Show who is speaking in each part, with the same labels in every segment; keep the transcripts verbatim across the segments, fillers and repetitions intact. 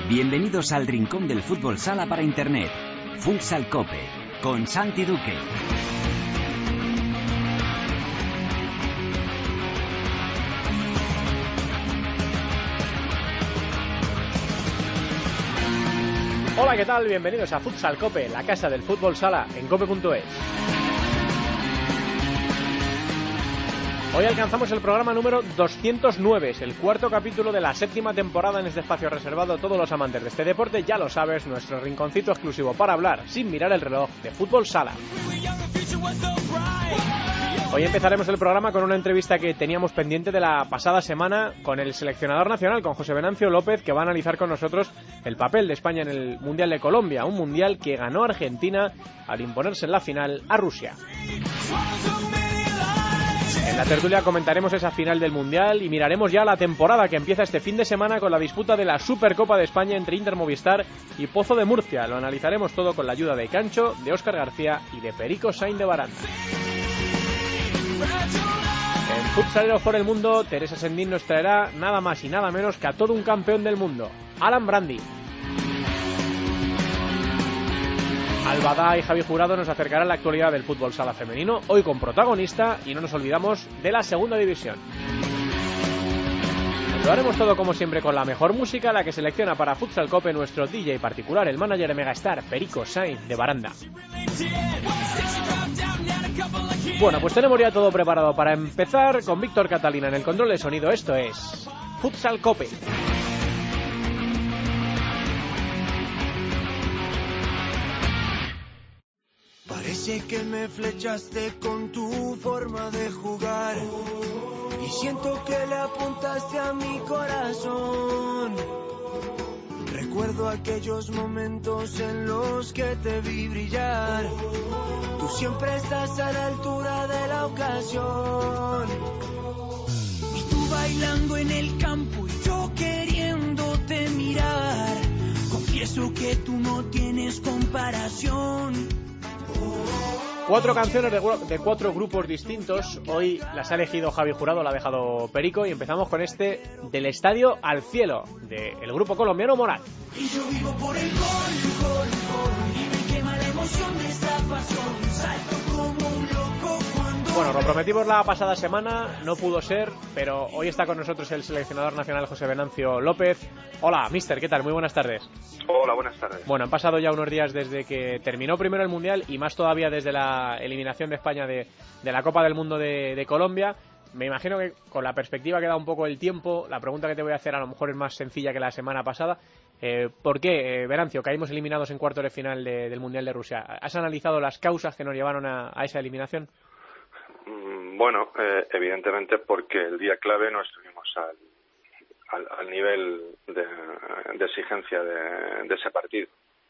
Speaker 1: Bienvenidos al rincón del fútbol sala para internet. Futsal Cope, con Santi Duque.
Speaker 2: Hola, ¿qué tal? Bienvenidos a Futsal Cope, la casa del fútbol sala en cope punto es. Hoy alcanzamos el programa número doscientos nueve, es el cuarto capítulo de la séptima temporada en este espacio reservado a todos los amantes de este deporte. Ya lo sabes, nuestro rinconcito exclusivo para hablar, sin mirar el reloj, de fútbol sala. Hoy empezaremos el programa con una entrevista que teníamos pendiente de la pasada semana con el seleccionador nacional, con José Venancio López, que va a analizar con nosotros el papel de España en el Mundial de Colombia, un Mundial que ganó Argentina al imponerse en la final a Rusia. En la tertulia comentaremos esa final del Mundial y miraremos ya la temporada que empieza este fin de semana con la disputa de la Supercopa de España entre Inter Movistar y Pozo de Murcia. Lo analizaremos todo con la ayuda de Cancho, de Óscar García y de Perico Sainz de Baranda. En Futsaleros por el Mundo, Teresa Sendín nos traerá nada más y nada menos que a todo un campeón del mundo, Alan Brandi. Albada y Javi Jurado nos acercarán a la actualidad del fútbol sala femenino, hoy con protagonista, y no nos olvidamos de la segunda división. Lo haremos todo como siempre con la mejor música, la que selecciona para Futsal Cope nuestro D J particular, el manager de Megastar, Perico Sainz de Baranda. Bueno, pues tenemos ya todo preparado para empezar con Víctor Catalina en el control de sonido. Esto es Futsal Cope.
Speaker 3: Parece que me flechaste con tu forma de jugar y siento que le apuntaste a mi corazón. Recuerdo aquellos momentos en los que te vi brillar. Tú siempre estás a la altura de la ocasión. Y tú bailando en el campo y yo queriéndote mirar. Confieso que tú no tienes comparación.
Speaker 2: Cuatro canciones de, de cuatro grupos distintos. Hoy las ha elegido Javi Jurado, la ha dejado Perico, y empezamos con este Del Estadio al Cielo, del grupo colombiano Morat.
Speaker 3: Y yo vivo por el gol, gol, gol, y me quema la emoción de esta pasión. Salto como un loco cuando...
Speaker 2: Bueno, lo prometimos la pasada semana, no pudo ser, pero hoy está con nosotros el seleccionador nacional José Venancio López. Hola, mister, ¿qué tal? Muy buenas tardes.
Speaker 4: Hola, buenas tardes.
Speaker 2: Bueno, han pasado ya unos días desde que terminó primero el Mundial y más todavía desde la eliminación de España de, de la Copa del Mundo de, de Colombia. Me imagino que con la perspectiva que da un poco el tiempo, la pregunta que te voy a hacer a lo mejor es más sencilla que la semana pasada. Eh, ¿Por qué, eh, Venancio, caímos eliminados en cuartos de final de, del Mundial de Rusia? ¿Has analizado las causas que nos llevaron a, a esa eliminación?
Speaker 4: Bueno, eh, evidentemente porque el día clave no estuvimos al, al, al nivel de, de exigencia de, de ese partido.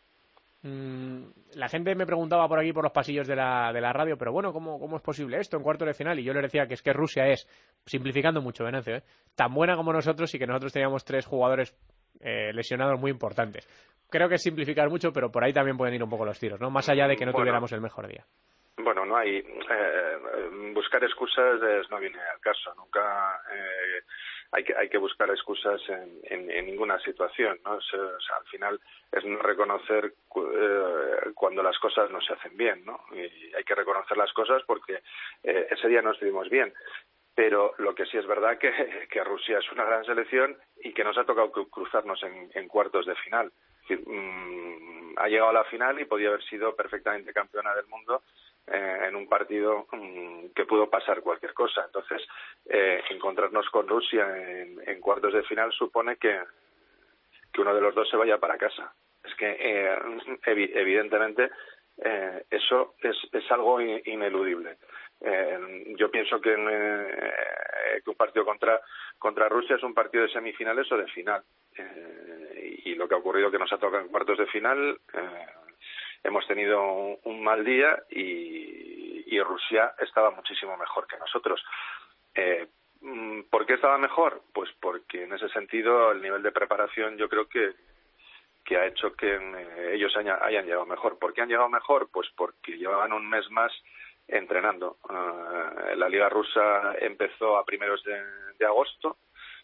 Speaker 2: Mm, la gente me preguntaba por aquí, por los pasillos de la, de la radio, pero bueno, ¿cómo, ¿cómo es posible esto en cuartos de final? Y yo les decía que es que Rusia es, simplificando mucho, Venancio, ¿eh? tan buena como nosotros y que nosotros teníamos tres jugadores eh, lesionados muy importantes. Creo que es simplificar mucho, pero por ahí también pueden ir un poco los tiros, ¿no? Más allá de que no
Speaker 4: bueno,
Speaker 2: tuviéramos el mejor día.
Speaker 4: Bueno, no hay... Eh, buscar excusas es, no viene al caso. Nunca eh, hay que hay que buscar excusas en, en, en ninguna situación, ¿no? O sea, o sea, al final es no reconocer eh, cuando las cosas no se hacen bien, ¿no? Y hay que reconocer las cosas porque eh, ese día no estuvimos bien. Pero lo que sí es verdad que, que Rusia es una gran selección y que nos ha tocado cruzarnos en, en cuartos de final. Es decir, mmm, ha llegado a la final y podía haber sido perfectamente campeona del mundo eh, en un partido mmm, que pudo pasar cualquier cosa. Entonces, eh, encontrarnos con Rusia en, en cuartos de final supone que, que uno de los dos se vaya para casa. Es que, eh, evi- evidentemente, eh, eso es, es algo ineludible. Eh, yo pienso que, eh, que un partido contra contra Rusia es un partido de semifinales o de final, eh, y, y lo que ha ocurrido que nos ha tocado en cuartos de final, eh, hemos tenido un, un mal día y, y Rusia estaba muchísimo mejor que nosotros. Eh, ¿Por qué estaba mejor? Pues porque en ese sentido el nivel de preparación yo creo que que ha hecho que eh, ellos haya, hayan llegado mejor. ¿Por qué han llegado mejor? Pues porque llevaban un mes más entrenando. Uh, la Liga Rusa empezó a primeros de, de agosto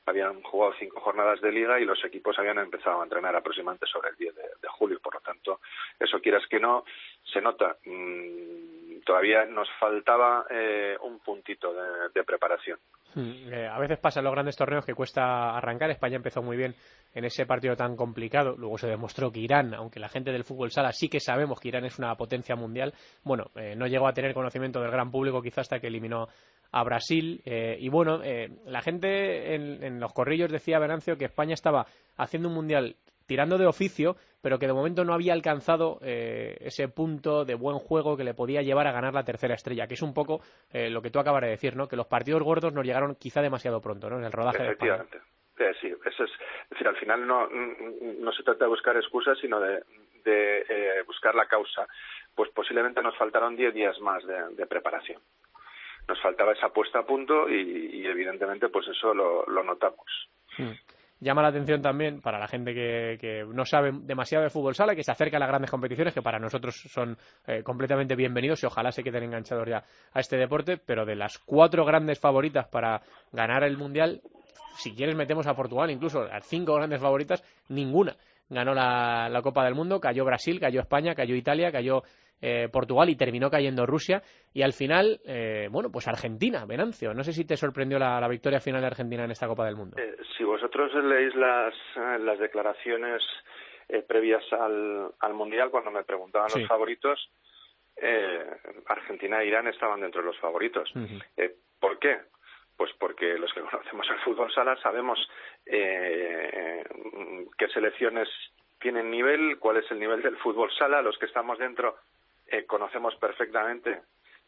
Speaker 4: habían jugado cinco jornadas de liga y los equipos habían empezado a entrenar aproximadamente sobre el diez de, de julio. Por lo tanto, eso quieras que no, se nota. Mm, todavía nos faltaba eh, un puntito de, de preparación.
Speaker 2: Hmm, eh, a veces pasa en los grandes torneos que cuesta arrancar. España empezó muy bien en ese partido tan complicado. Luego se demostró que Irán, aunque la gente del fútbol sala sí que sabemos que Irán es una potencia mundial, bueno, eh, no llegó a tener conocimiento del gran público quizás hasta que eliminó a Brasil. Eh, y bueno, eh, la gente en, en los corrillos decía, Venancio, que España estaba haciendo un mundial tirando de oficio, pero que de momento no había alcanzado eh, ese punto de buen juego que le podía llevar a ganar la tercera estrella, que es un poco eh, lo que tú acabas de decir, ¿no? Que los partidos gordos nos llegaron quizá demasiado pronto, ¿no? En el rodaje de España.
Speaker 4: Eh, sí, eso es, es decir, al final no, no se trata de buscar excusas, sino de, de eh, buscar la causa. Pues posiblemente nos faltaron diez días más de, de preparación. Nos faltaba esa puesta a punto y, y evidentemente pues eso lo, lo notamos.
Speaker 2: Hmm. Llama la atención también para la gente que, que no sabe demasiado de fútbol sala, que se acerca a las grandes competiciones, que para nosotros son eh, completamente bienvenidos y ojalá se queden enganchados ya a este deporte, pero de las cuatro grandes favoritas para ganar el Mundial, si quieres metemos a Portugal, incluso las cinco grandes favoritas, ninguna ganó la, la Copa del Mundo. Cayó Brasil, cayó España, cayó Italia, cayó eh, Portugal y terminó cayendo Rusia. Y al final, eh, bueno, pues Argentina, Venancio. No sé si te sorprendió la, la victoria final de Argentina en esta Copa del Mundo.
Speaker 4: Eh, si vosotros leéis las, las declaraciones eh, previas al, al Mundial, cuando me preguntaban sí. los favoritos, eh, Argentina e Irán estaban dentro de los favoritos. Uh-huh. Eh, ¿Por qué? Pues porque los que conocemos el fútbol sala sabemos eh, qué selecciones tienen nivel, cuál es el nivel del fútbol sala. Los que estamos dentro eh, conocemos perfectamente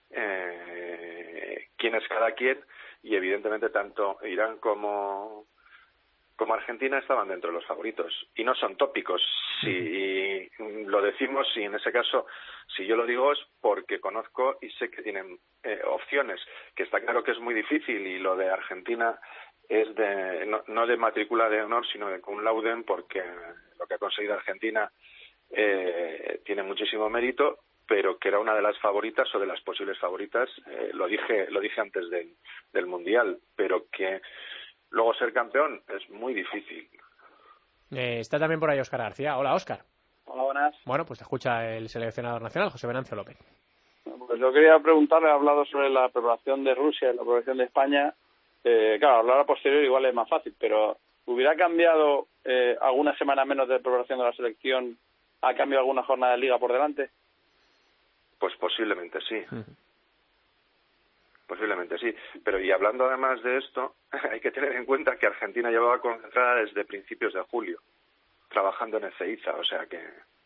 Speaker 4: eh, quién es cada quien y evidentemente tanto Irán como como Argentina estaban dentro de los favoritos y no son tópicos. Si lo decimos, y en ese caso, si yo lo digo es porque conozco y sé que tienen eh, opciones, que está claro que es muy difícil y lo de Argentina es de no, no de matrícula de honor, sino de cum laude, porque lo que ha conseguido Argentina eh, tiene muchísimo mérito, pero que era una de las favoritas o de las posibles favoritas, eh, lo dije lo dije antes del, del Mundial, pero que luego ser campeón es muy difícil.
Speaker 2: Eh, está también por ahí Óscar García. Hola, Óscar.
Speaker 5: Hola, buenas.
Speaker 2: Bueno, pues te escucha el seleccionador nacional, José Venancio López.
Speaker 5: Pues yo quería preguntarle, he hablado sobre la preparación de Rusia y la preparación de España. Eh, claro, hablar a posteriori igual es más fácil, pero ¿hubiera cambiado eh, alguna semana menos de preparación de la selección? ¿Ha cambiado alguna jornada de liga por delante?
Speaker 4: Pues posiblemente sí. Uh-huh. Posiblemente sí, pero y hablando además de esto, hay que tener en cuenta que Argentina llevaba concentrada desde principios de julio, trabajando en Ezeiza, o sea que...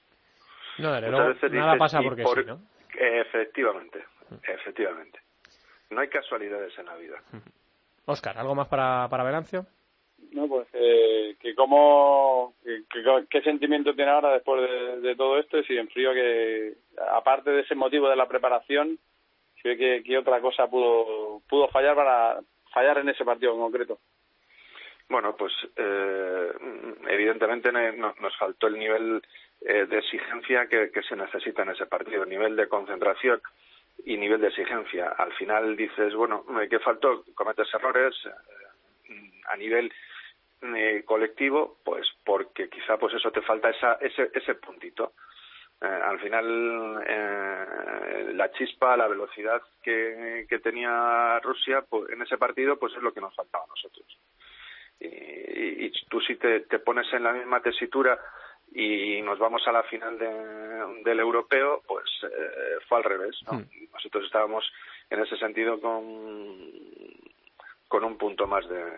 Speaker 2: No, de luego, nada dices, pasa porque por... sí, ¿no?
Speaker 5: Efectivamente,
Speaker 4: efectivamente. No hay casualidades en la vida.
Speaker 2: Óscar, ¿algo más para, para Venancio?
Speaker 5: No, pues eh, que cómo, que, que, qué sentimiento tiene ahora después de, de todo esto, y si en frío que, aparte de ese motivo de la preparación, si ve que, que otra cosa pudo pudo fallar para fallar en ese partido en concreto.
Speaker 4: Bueno, pues eh, evidentemente no, nos faltó el nivel eh, de exigencia que, que se necesita en ese partido, nivel de concentración y nivel de exigencia. Al final dices, bueno, ¿qué faltó? Cometes errores eh, a nivel eh, colectivo, pues porque quizá pues eso te falta esa ese ese puntito. Eh, al final eh, la chispa, la velocidad que, que tenía Rusia pues, en ese partido, pues es lo que nos faltaba a nosotros. Y, y, y tú si te, te pones en la misma tesitura y nos vamos a la final de, del europeo, pues eh, fue al revés, ¿no? Mm. Nosotros estábamos en ese sentido con con un punto más de,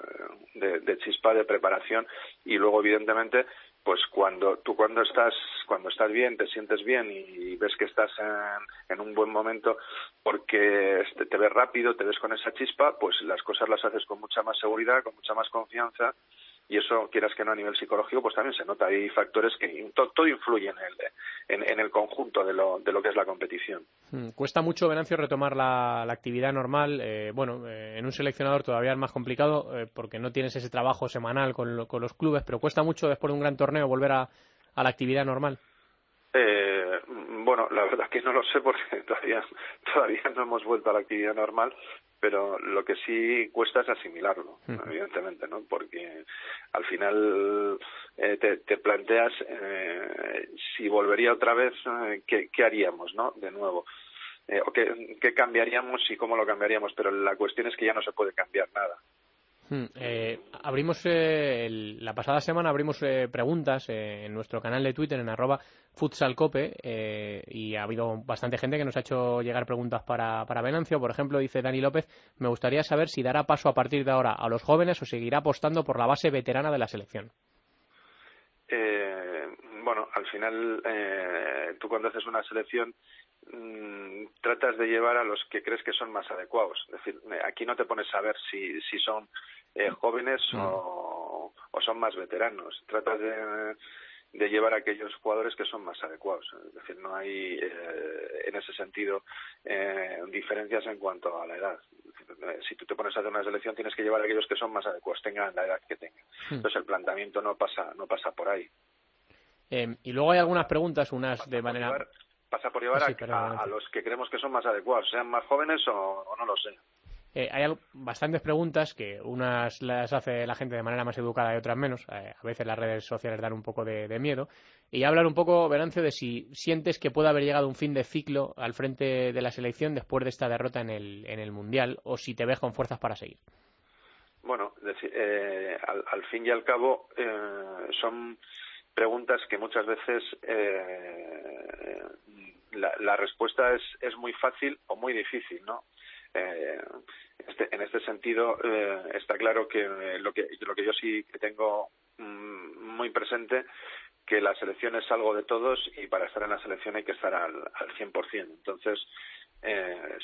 Speaker 4: de, de chispa, de preparación, y luego evidentemente pues cuando tú cuando estás cuando estás bien, te sientes bien y ves que estás en, en un buen momento porque te, te ves rápido, te ves con esa chispa, pues las cosas las haces con mucha más seguridad, con mucha más confianza, y eso, quieras que no, a nivel psicológico, pues también se nota. Hay factores que to, todo influye en el, en, en el conjunto de lo, de lo que es la competición.
Speaker 2: Hmm. Cuesta mucho, Venancio, retomar la, la actividad normal. Eh, bueno, eh, en un seleccionador todavía es más complicado eh, porque no tienes ese trabajo semanal con, lo, con los clubes, pero cuesta mucho después de un gran torneo volver a, a la actividad normal.
Speaker 4: Eh, bueno, la verdad que no lo sé porque todavía todavía no hemos vuelto a la actividad normal, pero lo que sí cuesta es asimilarlo,
Speaker 2: uh-huh.
Speaker 4: evidentemente, ¿no? Porque al final eh, te, te planteas eh, si volvería otra vez, eh, ¿qué, qué haríamos, ¿no? De nuevo. Eh, o qué, qué cambiaríamos y cómo lo cambiaríamos, pero la cuestión es que ya no se puede cambiar nada.
Speaker 2: Hmm, eh, abrimos eh, el, la pasada semana abrimos eh, preguntas eh, en nuestro canal de Twitter en arroba futsalcope eh, y ha habido bastante gente que nos ha hecho llegar preguntas para, para Venancio. Por ejemplo, dice Dani López: me gustaría saber si dará paso a partir de ahora a los jóvenes o seguirá apostando por la base veterana de la selección.
Speaker 4: Eh, bueno, al final eh, tú cuando haces una selección mmm, tratas de llevar a los que crees que son más adecuados. Es decir, aquí no te pones a ver si, si son eh, jóvenes mm. o, o son más veteranos. Tratas de, de llevar a aquellos jugadores que son más adecuados. Es decir, no hay eh, en ese sentido eh, diferencias en cuanto a la edad. Si tú te pones a hacer una selección tienes que llevar a aquellos que son más adecuados, tengan la edad que tengan. Entonces el planteamiento no pasa no pasa por ahí.
Speaker 2: Eh, y luego hay algunas preguntas, unas
Speaker 4: pasa
Speaker 2: de manera...
Speaker 4: Llevar, pasa por llevar
Speaker 2: sí,
Speaker 4: a,
Speaker 2: perdón,
Speaker 4: a, a los que creemos que son más adecuados, sean más jóvenes o, o no lo sé.
Speaker 2: Eh, hay algo, bastantes preguntas que unas las hace la gente de manera más educada y otras menos. Eh, a veces las redes sociales dan un poco de, de miedo. Y hablar un poco, Venancio, de si sientes que puede haber llegado un fin de ciclo al frente de la selección después de esta derrota en el, en el Mundial, o si te ves con fuerzas para seguir.
Speaker 4: Bueno, eh, al, al fin y al cabo eh, son preguntas que muchas veces eh, la, la respuesta es, es muy fácil o muy difícil, ¿no? Eh, este, en este sentido eh, está claro que, eh, lo que lo que yo sí que tengo mm, muy presente, que la selección es algo de todos y para estar en la selección hay que estar al, al cien por ciento. Entonces, eh,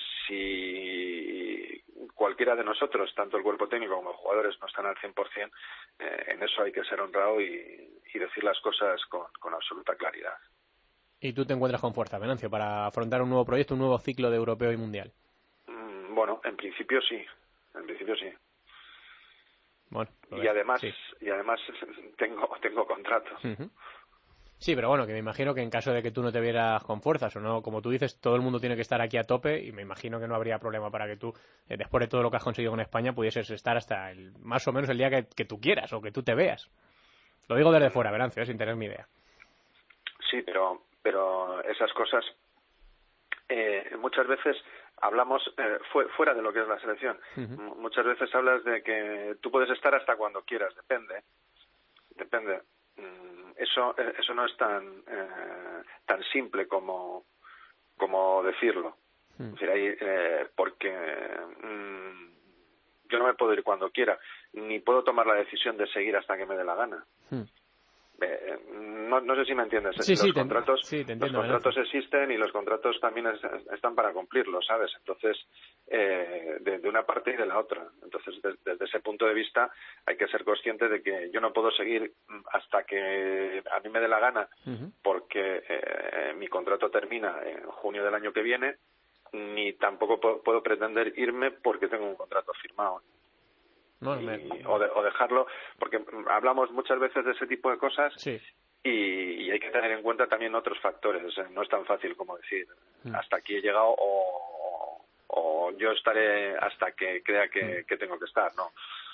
Speaker 4: si cualquiera de nosotros, tanto el cuerpo técnico como los jugadores, no están al cien por ciento, eh, en eso hay que ser honrado y, y decir las cosas con, con absoluta claridad.
Speaker 2: ¿Y tú te encuentras con fuerza, Venancio, para afrontar un nuevo proyecto, un nuevo ciclo de europeo y mundial?
Speaker 4: Bueno, en principio sí, en principio sí.
Speaker 2: Bueno,
Speaker 4: y además,
Speaker 2: sí.
Speaker 4: y además tengo tengo contrato.
Speaker 2: Uh-huh. Sí, pero bueno, que me imagino que en caso de que tú no te vieras con fuerzas o no, como tú dices, todo el mundo tiene que estar aquí a tope y me imagino que no habría problema para que tú, eh, después de todo lo que has conseguido con España, pudieses estar hasta el, más o menos el día que, que tú quieras o que tú te veas. Lo digo desde fuera, Venancio, ¿eh? Sin tener ni idea.
Speaker 4: Sí, pero pero esas cosas eh, muchas veces hablamos eh, fu- fuera de lo que es la selección. Uh-huh. Muchas veces hablas de que tú puedes estar hasta cuando quieras, depende, depende. Eso eso no es tan eh, tan simple como como decirlo. Uh-huh. Es decir, ahí, eh, porque mmm, yo no me puedo ir cuando quiera, ni puedo tomar la decisión de seguir hasta que me dé la gana. Uh-huh. Eh, no, no sé si me entiendes.
Speaker 2: Sí,
Speaker 4: los
Speaker 2: sí,
Speaker 4: contratos,
Speaker 2: te, sí, te entiendo,
Speaker 4: los contratos existen y los contratos también es, están para cumplirlos, ¿sabes? Entonces, eh, de, de una parte y de la otra. Entonces, de, desde ese punto de vista, hay que ser consciente de que yo no puedo seguir hasta que a mí me dé la gana, uh-huh. porque eh, mi contrato termina en junio del año que viene, ni tampoco puedo, puedo pretender irme porque tengo un contrato firmado.
Speaker 2: No,
Speaker 4: y,
Speaker 2: me...
Speaker 4: o, de, o dejarlo, porque hablamos muchas veces de ese tipo de cosas,
Speaker 2: sí.
Speaker 4: y, y hay que tener en cuenta también otros factores. No es tan fácil como decir mm. hasta aquí he llegado o, o yo estaré hasta que crea que, mm. que tengo que estar. No,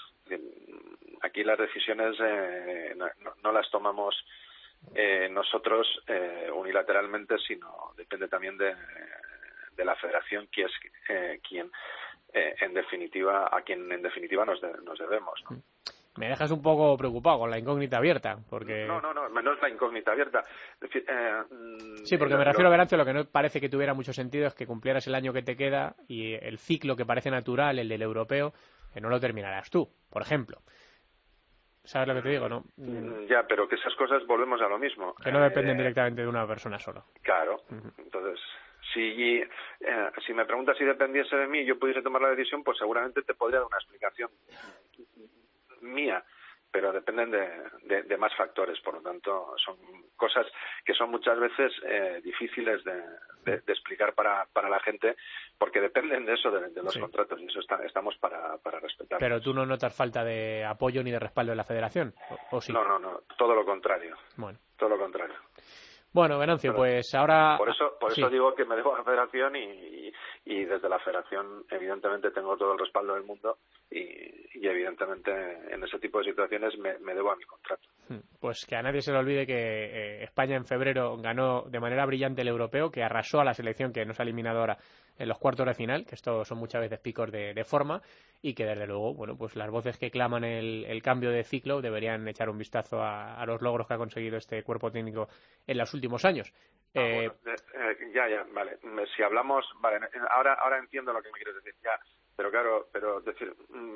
Speaker 4: aquí las decisiones eh, no, no las tomamos eh, nosotros eh, unilateralmente, sino depende también de, de la federación, que es eh, quien Eh, en definitiva, a quien en definitiva nos, de, nos debemos, ¿no?
Speaker 2: Me dejas un poco preocupado con la incógnita abierta, porque...
Speaker 4: No, no, no, no es la incógnita abierta. Es decir, eh,
Speaker 2: sí, porque
Speaker 4: lo,
Speaker 2: me refiero,
Speaker 4: lo...
Speaker 2: Venancio, lo que no parece que tuviera mucho sentido es que cumplieras el año que te queda y el ciclo que parece natural, el del europeo, que no lo terminarás tú, por ejemplo. ¿Sabes lo que te digo, no?
Speaker 4: Ya, pero que esas cosas volvemos a lo mismo.
Speaker 2: Que no dependen
Speaker 4: eh,
Speaker 2: directamente de una persona solo.
Speaker 4: Claro, uh-huh. Entonces... Si, eh, si me preguntas si dependiese de mí y yo pudiese tomar la decisión, pues seguramente te podría dar una explicación mía, pero dependen de, de, de más factores. Por lo tanto, son cosas que son muchas veces eh, difíciles de, de, de explicar para, para la gente, porque dependen de eso, de, de los sí. contratos, y eso está, estamos para, para respetar.
Speaker 2: ¿Pero tú no notas falta de apoyo ni de respaldo de la federación? ¿O, o sí?
Speaker 4: No, no, no, todo lo contrario.
Speaker 2: Bueno.
Speaker 4: Todo lo contrario.
Speaker 2: Bueno, Venancio, pues ahora...
Speaker 4: Por eso por
Speaker 2: sí.
Speaker 4: eso digo que me debo a la federación y, y, y desde la federación evidentemente tengo todo el respaldo del mundo y, y evidentemente en ese tipo de situaciones me, me debo a mi contrato.
Speaker 2: Pues que a nadie se le olvide que eh, España en febrero ganó de manera brillante el europeo, que arrasó a la selección que nos ha eliminado ahora en los cuartos de final, que estos son muchas veces picos de, de forma, y que desde luego, bueno, pues las voces que claman el, el cambio de ciclo deberían echar un vistazo a, a los logros que ha conseguido este cuerpo técnico en los últimos años.
Speaker 4: Ah,
Speaker 2: eh,
Speaker 4: bueno, de, eh, ya, ya, vale. Si hablamos, vale, ahora, ahora entiendo lo que me quieres decir, ya, pero claro, pero decir,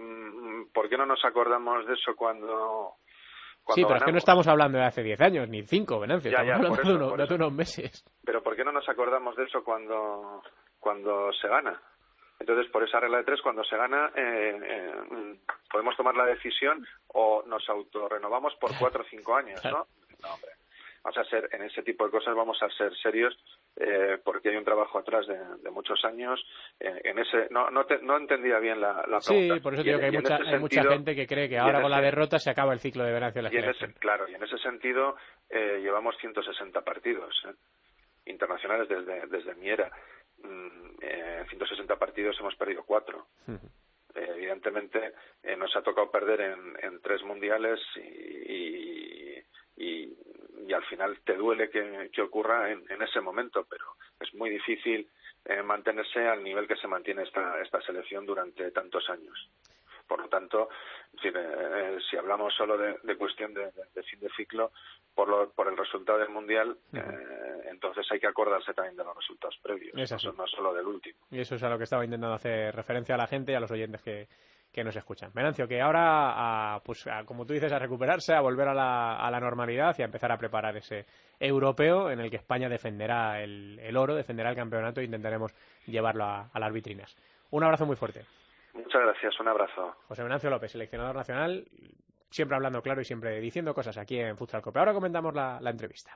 Speaker 4: ¿por qué no nos acordamos de eso cuando...
Speaker 2: Sí, pero ganamos? Es que no estamos hablando de hace diez años, ni cinco, Venancio,
Speaker 4: ya,
Speaker 2: estamos
Speaker 4: ya,
Speaker 2: hablando
Speaker 4: eso,
Speaker 2: de, uno, de hace unos meses.
Speaker 4: Pero ¿por qué no nos acordamos de eso cuando, cuando se gana? Entonces, por esa regla de tres, cuando se gana, eh, eh, podemos tomar la decisión o nos autorrenovamos por cuatro o cinco años, ¿no? No, hombre. Vamos a ser, en ese tipo de cosas vamos a ser serios, eh, porque hay un trabajo atrás de, de muchos años. Eh, en ese, no, no, te, no entendía bien la, la pregunta.
Speaker 2: Sí, por eso digo que hay, mucha, hay sentido, mucha gente que cree que ahora con ese, la derrota se acaba el ciclo de Venancio de la selección.
Speaker 4: Ese, claro, y en ese sentido eh, llevamos ciento sesenta partidos eh, internacionales desde, desde mi era. Mm, eh, ciento sesenta partidos hemos perdido cuatro. Uh-huh. Eh, evidentemente eh, nos ha tocado perder en, en tres mundiales y, y, y y al final te duele que, que ocurra en, en ese momento, pero es muy difícil eh, mantenerse al nivel que se mantiene esta, esta selección durante tantos años. Por lo tanto, si, eh, si hablamos solo de, de cuestión de, de, de fin de ciclo, por, lo, por el resultado del Mundial, uh-huh. eh, entonces hay que acordarse también de los resultados previos, no, no solo del último.
Speaker 2: Y eso es a lo que estaba intentando hacer referencia a la gente y a los oyentes que, que nos escuchan. Venancio, que ahora, a, pues a, como tú dices, a recuperarse, a volver a la, a la normalidad y a empezar a preparar ese europeo en el que España defenderá el, el oro, defenderá el campeonato e intentaremos llevarlo a, a las vitrinas. Un abrazo muy fuerte.
Speaker 4: Muchas gracias, un abrazo.
Speaker 2: José Venancio López, seleccionador nacional, siempre hablando claro y siempre diciendo cosas aquí en Futsal Cope. Ahora comentamos la, la entrevista.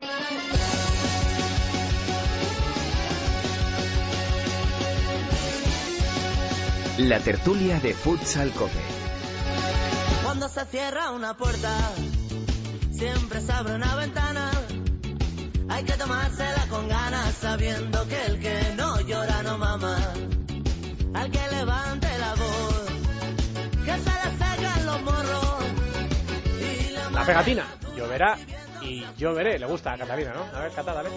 Speaker 1: La tertulia de Futsal Cope.
Speaker 3: Cuando se cierra una puerta, siempre se abre una ventana. Hay que tomársela con ganas, sabiendo que el que no llora no mama. Al que levante la voz, que se le secan los morros. Y la,
Speaker 2: la pegatina, lloverá y lloveré. Le gusta a Catalina, ¿no? A ver, Cata, dale.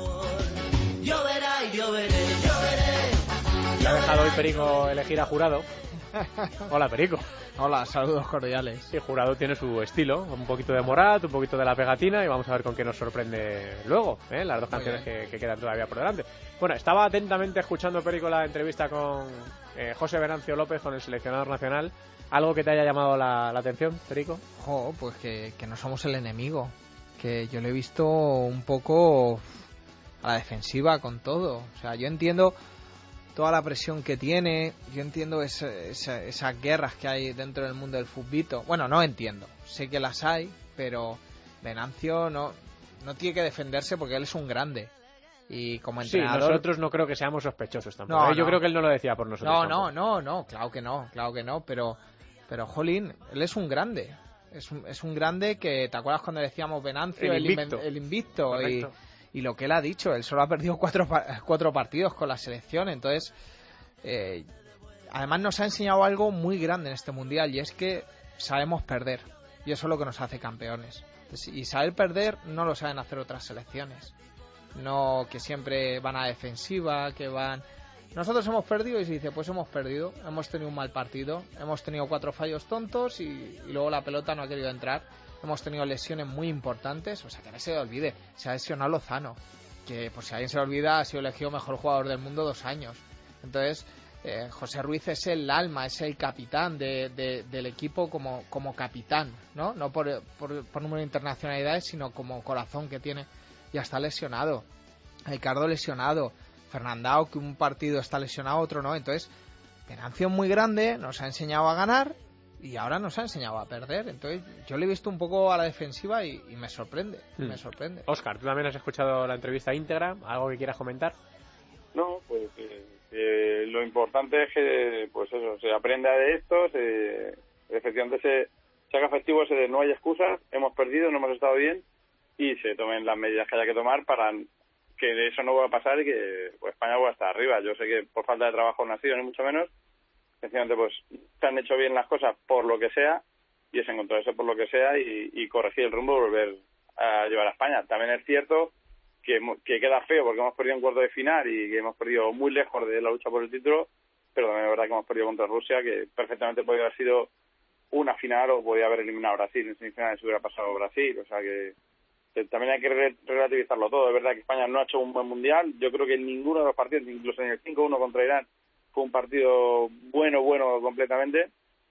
Speaker 3: Lloverá y lloveré, lloveré.
Speaker 2: Le ha dejado hoy Perico elegir a Jurado. Hola, Perico.
Speaker 6: Hola, saludos cordiales.
Speaker 2: Sí, Jurado tiene su estilo, un poquito de Morat, un poquito de la pegatina y vamos a ver con qué nos sorprende luego, ¿eh? Las dos canciones que, que quedan todavía por delante. Bueno, estaba atentamente escuchando, Perico, la entrevista con eh, José Venancio López, con el seleccionador nacional. ¿Algo que te haya llamado la, la atención, Perico?
Speaker 6: Jo, pues que, que no somos el enemigo, que yo lo he visto un poco a la defensiva con todo. O sea, yo entiendo toda la presión que tiene, yo entiendo esa, esa, esas guerras que hay dentro del mundo del futbito. Bueno, no entiendo, sé que las hay, pero Venancio no, no tiene que defenderse porque él es un grande. Y como entrenador...
Speaker 2: Sí, nosotros no creo que seamos sospechosos tampoco.
Speaker 6: No,
Speaker 2: ¿eh? Yo
Speaker 6: no.
Speaker 2: creo que él no lo decía por nosotros.
Speaker 6: No,
Speaker 2: tampoco.
Speaker 6: no, no, no, claro que no, claro que no, pero, pero jolín, él es un grande. Es un, es un grande que, ¿te acuerdas cuando decíamos Venancio?
Speaker 2: El invicto.
Speaker 6: El, el invicto y,
Speaker 2: y
Speaker 6: lo que él ha dicho, él solo ha perdido cuatro, cuatro partidos con la selección, entonces... Eh, además nos ha enseñado algo muy grande en este mundial y es que sabemos perder y eso es lo que nos hace campeones. Y saber perder no lo saben hacer otras selecciones, no que siempre van a defensiva, que van... Nosotros hemos perdido y se dice, pues hemos perdido, hemos tenido un mal partido, hemos tenido cuatro fallos tontos y, y luego la pelota no ha querido entrar, hemos tenido lesiones muy importantes, o sea que no se le olvide, se ha lesionado Lozano, que por si alguien se le olvida ha sido elegido mejor jugador del mundo dos años. Entonces, eh, José Ruiz es el alma, es el capitán de, de, del equipo como, como capitán, ¿no? No por, por, por número de internacionalidades, sino como corazón que tiene. Ya está lesionado. Ricardo lesionado. Fernandao, que un partido está lesionado, otro no. Entonces, Venancio muy grande, nos ha enseñado a ganar y ahora nos ha enseñado a perder. Entonces, yo le he visto un poco a la defensiva y, y me sorprende, mm. me sorprende.
Speaker 2: Óscar, ¿tú también has escuchado la entrevista íntegra? ¿Algo que quieras comentar?
Speaker 5: No, pues eh, eh, lo importante es que, pues eso, se aprenda de esto, se, efectivamente se, se haga efectivo, se, no hay excusas, hemos perdido, no hemos estado bien y se tomen las medidas que haya que tomar para que eso no va a pasar y que pues, España va a estar arriba. Yo sé que por falta de trabajo no ha sido, ni mucho menos. Sencillamente, pues, se han hecho bien las cosas por lo que sea, y es encontrarse por lo que sea y, y corregir el rumbo y volver a llevar a España. También es cierto que, que queda feo porque hemos perdido en cuarto de final y que hemos perdido muy lejos de la lucha por el título, pero también es verdad que hemos perdido contra Rusia, que perfectamente podría haber sido una final o podía haber eliminado a Brasil. En semifinales hubiera pasado Brasil, o sea que, que también hay que re- relativizarlo todo. Es verdad que España no ha hecho un buen mundial. Yo creo que en ninguno de los partidos, incluso en el cinco uno contra Irán, fue un partido bueno, bueno completamente,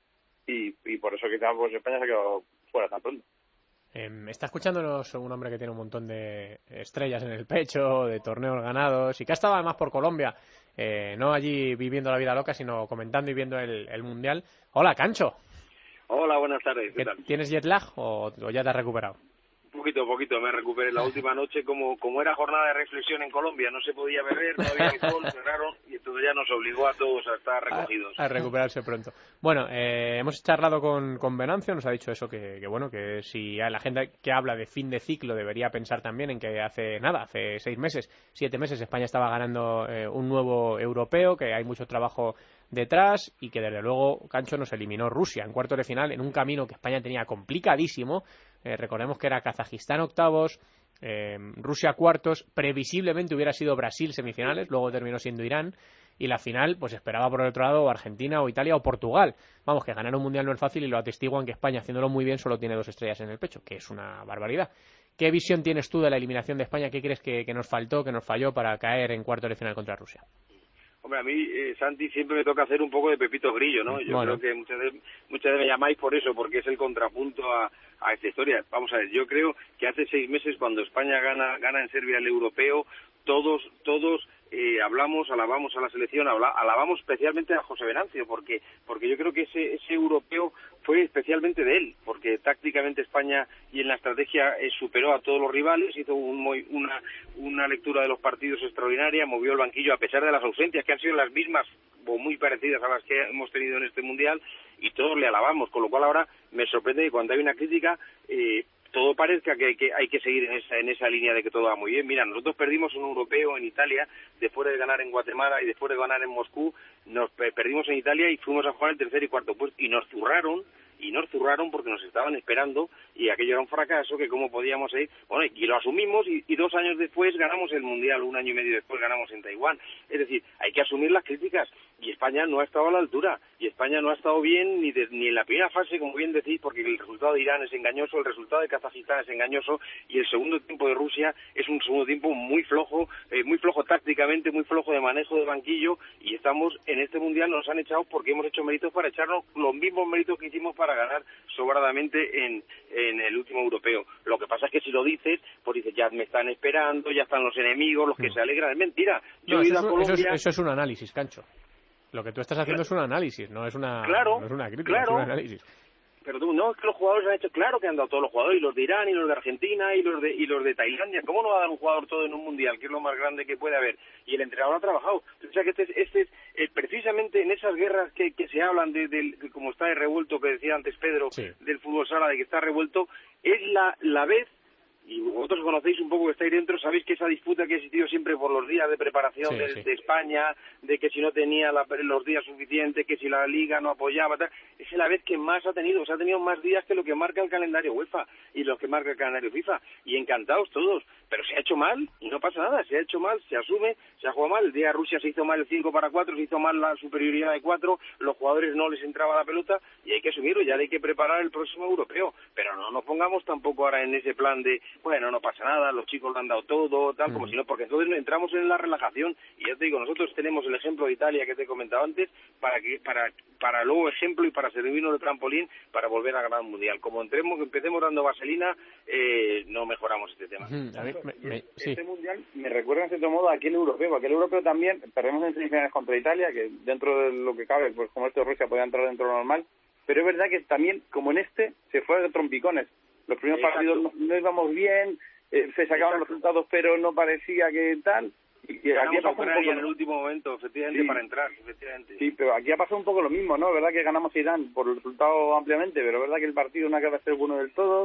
Speaker 5: y, y por eso quizás pues, España se ha quedado fuera tan pronto.
Speaker 2: Eh, está escuchándonos un hombre que tiene un montón de estrellas en el pecho, de torneos ganados, y que ha estado además por Colombia, eh, no allí viviendo la vida loca, sino comentando y viendo el, el Mundial. Hola, Cancho.
Speaker 7: Hola, buenas tardes. ¿Qué tal?
Speaker 2: ¿Tienes jet lag o, o ya te has recuperado?
Speaker 7: Poquito, poquito, me recuperé la última noche, como como era jornada de reflexión en Colombia, no se podía beber, no había alcohol, cerraron, y entonces ya nos obligó a todos a estar recogidos.
Speaker 2: A, a recuperarse pronto. Bueno, eh, hemos charlado con, con Venancio, nos ha dicho eso, que, que bueno, que si a la gente que habla de fin de ciclo debería pensar también en que hace nada, hace seis meses, siete meses, España estaba ganando eh, un nuevo europeo, que hay mucho trabajo detrás y que desde luego Cancho nos eliminó Rusia en cuartos de final en un camino que España tenía complicadísimo. Eh, recordemos que era Kazajistán octavos, eh, Rusia cuartos, previsiblemente hubiera sido Brasil semifinales, luego terminó siendo Irán, y la final pues esperaba por el otro lado Argentina o Italia o Portugal. Vamos, que ganar un mundial no es fácil y lo atestiguan que España, haciéndolo muy bien, solo tiene dos estrellas en el pecho, que es una barbaridad. ¿Qué visión tienes tú de la eliminación de España? ¿Qué crees que, que nos faltó, que nos falló para caer en cuartos de final contra Rusia?
Speaker 7: Hombre, a mí, eh, Santi, siempre me toca hacer un poco de Pepito Grillo, ¿no? Yo bueno. creo que muchas veces, muchas veces me llamáis por eso, porque es el contrapunto a, a esta historia. Vamos a ver, yo creo que hace seis meses, cuando España gana gana en Serbia el europeo, todos todos eh, hablamos, alabamos a la selección, habla, alabamos especialmente a José Venancio, porque porque yo creo que ese ese europeo fue especialmente de él, porque tácticamente España y en la estrategia eh, superó a todos los rivales, hizo un, muy, una una lectura de los partidos extraordinaria, movió el banquillo a pesar de las ausencias que han sido las mismas o muy parecidas a las que hemos tenido en este mundial, y todos le alabamos, con lo cual ahora me sorprende que cuando hay una crítica eh, todo parezca que hay, que hay que seguir en esa en esa línea de que todo va muy bien. Mira, nosotros perdimos un europeo en Italia después de ganar en Guatemala y después de ganar en Moscú, nos perdimos en Italia y fuimos a jugar el tercer y cuarto puesto y nos zurraron y nos zurraron porque nos estaban esperando, y aquello era un fracaso, que cómo podíamos ir, bueno, y lo asumimos, y, y dos años después ganamos el Mundial, un año y medio después ganamos en Taiwán. Es decir, hay que asumir las críticas, y España no ha estado a la altura, y España no ha estado bien ni, de, ni en la primera fase, como bien decís, porque el resultado de Irán es engañoso, el resultado de Kazajistán es engañoso, y el segundo tiempo de Rusia es un segundo tiempo muy flojo, eh, muy flojo tácticamente, muy flojo de manejo de banquillo, y estamos en este Mundial, nos han echado porque hemos hecho méritos para echarnos los mismos méritos que hicimos para ganar sobradamente en, en el último europeo. Lo que pasa es que si lo dices, pues dices, ya me están esperando, ya están los enemigos, los que no. se alegran. Es mentira. Yo
Speaker 2: no,
Speaker 7: he
Speaker 2: ido
Speaker 7: ido
Speaker 2: eso,
Speaker 7: a Colombia...
Speaker 2: eso, es, eso es un análisis, Cancho. Lo que tú estás haciendo claro. es un análisis, no es una,
Speaker 7: claro,
Speaker 2: no es una crítica,
Speaker 7: claro.
Speaker 2: es un análisis.
Speaker 7: Pero tú, no, es que los jugadores han hecho, claro que han dado todos los jugadores, y los de Irán, y los de Argentina, y los de y los de Tailandia. ¿Cómo no va a dar un jugador todo en un mundial, que es lo más grande que puede haber? Y el entrenador ha trabajado. O sea que este es, este es eh, precisamente en esas guerras que, que se hablan, de, de, de como está de revuelto, que decía antes Pedro, sí. del fútbol sala, de que está revuelto, es la, la vez, y vosotros conocéis un poco que estáis dentro, sabéis que esa disputa que ha existido siempre por los días de preparación sí, de, sí. de España, de que si no tenía la, los días suficientes, que si la Liga no apoyaba, tal, es la vez que más ha tenido, o sea, ha tenido más días que lo que marca el calendario UEFA y lo que marca el calendario FIFA, y encantados todos, pero se ha hecho mal y no pasa nada, se ha hecho mal, se asume, se ha jugado mal, el día de Rusia se hizo mal el cinco para cuatro, se hizo mal la superioridad de cuatro, los jugadores no les entraba la pelota y hay que asumirlo, ya hay que preparar el próximo europeo, pero no nos pongamos tampoco ahora en ese plan de bueno, no pasa nada, los chicos lo han dado todo, tal, mm. como si no, porque entonces entramos en la relajación, y ya te digo, nosotros tenemos el ejemplo de Italia que te he comentado antes, para que para para luego ejemplo y para servirnos de trampolín para volver a ganar un mundial. Como entremos, empecemos dando vaselina, eh, no mejoramos este tema.
Speaker 2: Mm, a ver, me, me,
Speaker 5: este
Speaker 2: sí.
Speaker 5: mundial me recuerda en cierto modo a aquel europeo, aquel europeo también, perdemos en semifinales contra Italia, que dentro de lo que cabe, pues como esto de Rusia podía entrar dentro de lo normal, pero es verdad que también, como en este, se fue de trompicones. Los primeros Exacto. partidos no, no íbamos bien, eh, se sacaban los resultados, pero no parecía que tal. Y, y aquí ha pasado un poco
Speaker 7: en el último momento, efectivamente, sí. para entrar, efectivamente.
Speaker 5: Sí, pero aquí ha pasado un poco lo mismo, ¿no? Es verdad que ganamos Irán por el resultado ampliamente, pero es verdad que el partido no acaba de ser bueno del todo.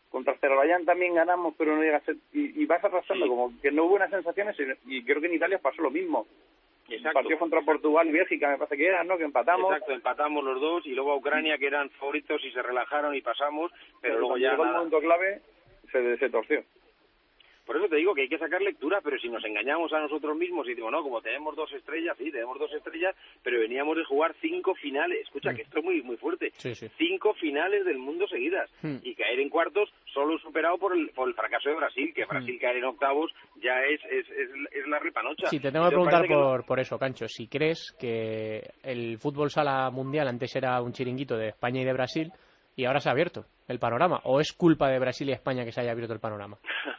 Speaker 5: contra Azerbaiyán también ganamos, pero no llega a ser, y, y vas arrastrando, sí. Como que no hubo buenas sensaciones, y, y creo que en Italia pasó lo mismo. Exacto. El partido contra Portugal y Bélgica, me parece que era, ¿no? Que empatamos.
Speaker 7: Exacto, empatamos los dos, y luego a Ucrania, que eran favoritos, y se relajaron y pasamos, pero,
Speaker 5: pero
Speaker 7: luego ya
Speaker 5: llegó
Speaker 7: nada.
Speaker 5: el momento clave, se, se torció.
Speaker 7: Por eso te digo que hay que sacar lectura, pero si nos engañamos a nosotros mismos y digo, no, como tenemos dos estrellas, sí, tenemos dos estrellas, pero veníamos de jugar cinco finales. Escucha, mm. que esto es muy muy fuerte.
Speaker 2: Sí, sí.
Speaker 7: Cinco finales del mundo seguidas. Mm. Y caer en cuartos solo superado por el, por el fracaso de Brasil, que Brasil mm. caer en octavos ya es, es, es, es la repanocha.
Speaker 2: Sí, te tengo que preguntar por, no... por eso, Cancho. Si crees que el fútbol sala mundial antes era un chiringuito de España y de Brasil y ahora se ha abierto el panorama, o es culpa de Brasil y España que se haya abierto el panorama.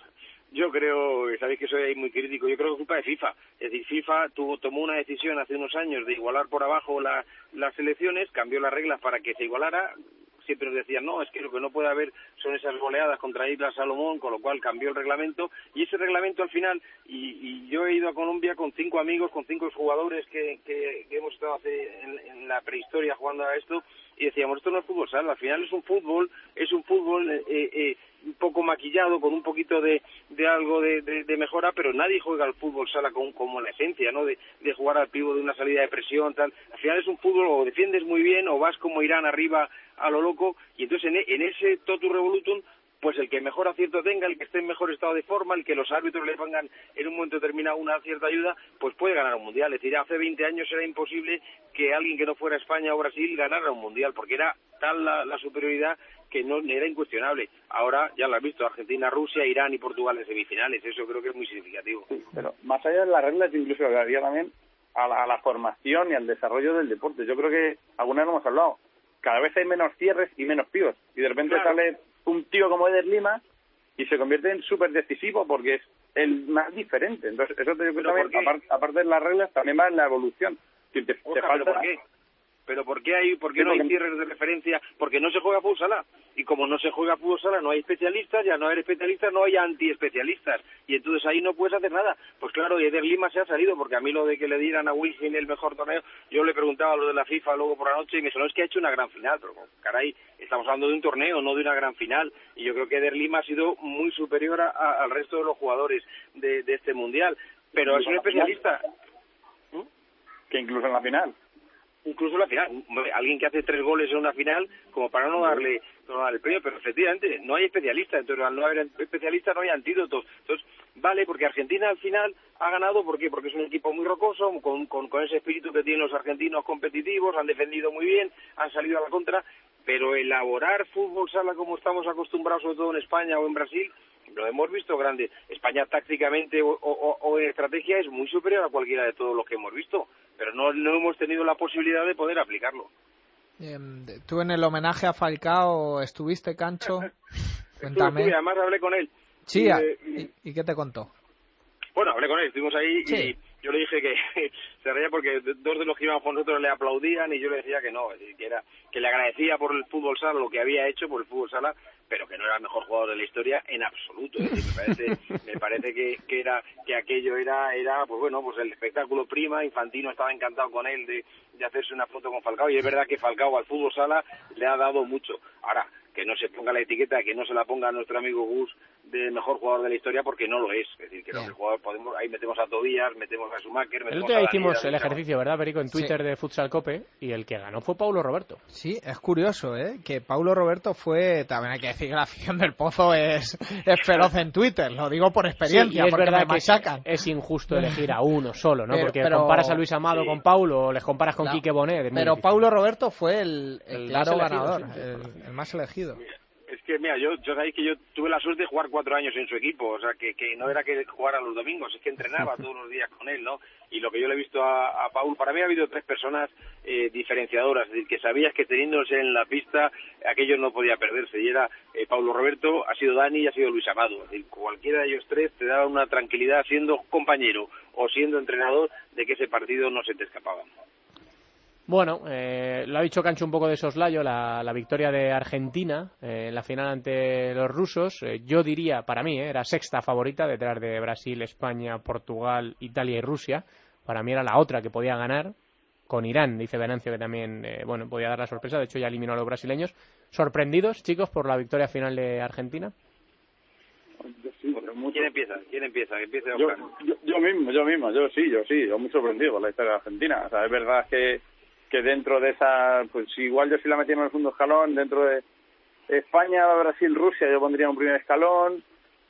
Speaker 7: Yo creo, sabéis que soy muy crítico, yo creo que es culpa de FIFA. Es decir, FIFA tuvo, tomó una decisión hace unos años de igualar por abajo la, las selecciones, cambió las reglas para que se igualara. Siempre nos decían, no, es que lo que no puede haber son esas goleadas contra Isla Salomón, con lo cual cambió el reglamento. Y ese reglamento al final, y, y yo he ido a Colombia con cinco amigos, con cinco jugadores que, que, que hemos estado hace, en, en la prehistoria jugando a esto, y decíamos, esto no es fútbol sala, al final es un fútbol, es un fútbol eh, eh, un poco maquillado, con un poquito de, de algo de, de, de mejora, pero nadie juega al fútbol sala con, como la esencia, ¿no? De, de jugar al pivo de una salida de presión, tal. Al final es un fútbol, o defiendes muy bien, o vas como Irán arriba a lo loco, y entonces en, en ese totu revolutum, pues el que mejor acierto tenga, el que esté en mejor estado de forma, el que los árbitros le pongan en un momento determinado una cierta ayuda, pues puede ganar un mundial. Es decir, hace veinte años era imposible que alguien que no fuera España o Brasil ganara un mundial, porque era tal la, la superioridad que no era incuestionable. Ahora ya lo has visto, Argentina, Rusia, Irán y Portugal en semifinales, eso creo que es muy significativo.
Speaker 5: Sí, pero más allá de las reglas, incluso hablaría también a la, a la formación y al desarrollo del deporte. Yo creo que alguna vez hemos hablado, cada vez hay menos cierres y menos pibos, y de repente claro. Sale un tío como Eder Lima y se convierte en súper decisivo porque es el más diferente. Entonces, eso te digo también, aparte, aparte de las reglas, también va en la evolución. Si te,
Speaker 7: Oja,
Speaker 5: te falta...
Speaker 7: ¿pero por qué? ¿Pero por qué, hay, por qué no hay cierres de referencia? Porque no se juega fútbol sala. Y como no se juega fútbol sala, no hay especialistas, ya no hay especialistas, no hay anti-especialistas. Y entonces ahí no puedes hacer nada. Pues claro, y Eder Lima se ha salido, porque a mí lo de que le dieran a Wilson el mejor torneo, yo le preguntaba a lo de la FIFA luego por la noche y me dijo, no, es que ha hecho una gran final. Pero caray, estamos hablando de un torneo, no de una gran final. Y yo creo que Eder Lima ha sido muy superior a, a, al resto de los jugadores de, de este Mundial. Pero es un especialista.
Speaker 5: ¿Mm? Que incluso en la final.
Speaker 7: Incluso en la final, alguien que hace tres goles en una final, como para no darle, no darle el premio, pero efectivamente no hay especialistas, entonces al no haber especialistas no hay antídotos. Entonces, vale, porque Argentina al final ha ganado, ¿por qué? Porque es un equipo muy rocoso, con, con, con ese espíritu que tienen los argentinos competitivos, han defendido muy bien, han salido a la contra, pero elaborar fútbol sala como estamos acostumbrados, sobre todo en España o en Brasil, lo hemos visto grande. España tácticamente o, o, o en estrategia es muy superior a cualquiera de todos los que hemos visto, pero no, no hemos tenido la posibilidad de poder aplicarlo.
Speaker 6: Eh, ¿Tú en el homenaje a Falcao estuviste, Cancho? Cuéntame.
Speaker 7: Estuve, además hablé con él.
Speaker 6: Sí, y, eh, y, ¿y qué te contó?
Speaker 7: Bueno, hablé con él, estuvimos ahí sí. Y yo le dije que se reía porque dos de los que íbamos con nosotros le aplaudían y yo le decía que no, es decir, que, era, que le agradecía por el fútbol sala lo que había hecho por el fútbol sala, pero que no era el mejor jugador de la historia en absoluto. Es decir, me parece, me parece que, que era que aquello era, era pues bueno, pues el espectáculo prima. Infantino estaba encantado con él de, de hacerse una foto con Falcao, y es verdad que Falcao al fútbol sala le ha dado mucho. Ahora, que no se ponga la etiqueta, que no se la ponga a nuestro amigo Gus de mejor jugador de la historia, porque no lo es. Es decir, que yeah. el jugador podemos, ahí metemos a Tobías, metemos a Schumacher, metemos
Speaker 2: el otro día
Speaker 7: a
Speaker 2: hicimos
Speaker 7: Daniel,
Speaker 2: el ejercicio, ¿verdad, Perico? En Twitter sí. de Futsal Cope, y el que ganó fue Paulo Roberto.
Speaker 6: Sí, es curioso, ¿eh? Que Paulo Roberto fue, también hay que decir que la afición del Pozo es, es feroz en Twitter, lo digo por experiencia,
Speaker 2: sí, es
Speaker 6: porque
Speaker 2: verdad
Speaker 6: me machacan.
Speaker 2: Que es, es injusto elegir a uno solo, ¿no?
Speaker 6: Pero,
Speaker 2: porque
Speaker 6: pero,
Speaker 2: comparas a Luis Amado sí. con Paulo, o les comparas con
Speaker 6: no,
Speaker 2: Quique Bonet.
Speaker 6: Pero Paulo Roberto fue el, el, el claro
Speaker 2: elegido,
Speaker 6: ganador,
Speaker 2: sí, sí.
Speaker 6: El, el más elegido.
Speaker 7: Es que, mira, yo, yo sabéis que yo tuve la suerte de jugar cuatro años en su equipo, o sea, que, que no era que jugara los domingos, es que entrenaba todos los días con él, ¿no? Y lo que yo le he visto a, a Paul, para mí ha habido tres personas eh, diferenciadoras, es decir, que sabías que teniéndose en la pista, aquello no podía perderse, y era eh, Paulo Roberto, ha sido Dani y ha sido Luis Amado, es decir, cualquiera de ellos tres te daba una tranquilidad siendo compañero o siendo entrenador de que ese partido no se te escapaba.
Speaker 2: Bueno, eh, lo ha dicho Cancho un poco de soslayo, la, la victoria de Argentina eh, en la final ante los rusos. Eh, yo diría, para mí, eh, era sexta favorita detrás de Brasil, España, Portugal, Italia y Rusia. Para mí era la otra que podía ganar. con Irán, dice Venancio, que también eh, bueno podía dar la sorpresa, de hecho ya eliminó a los brasileños. ¿Sorprendidos, chicos, por la victoria final de Argentina?
Speaker 7: ¿Quién empieza? ¿Quién empieza? ¿Que empiece
Speaker 5: yo, yo, yo mismo, yo mismo, yo sí, yo sí, yo muy sorprendido por la historia de Argentina. O sea, es verdad que, que dentro de esa, pues igual yo sí la metí en el segundo escalón, dentro de España, Brasil, Rusia, yo pondría un primer escalón.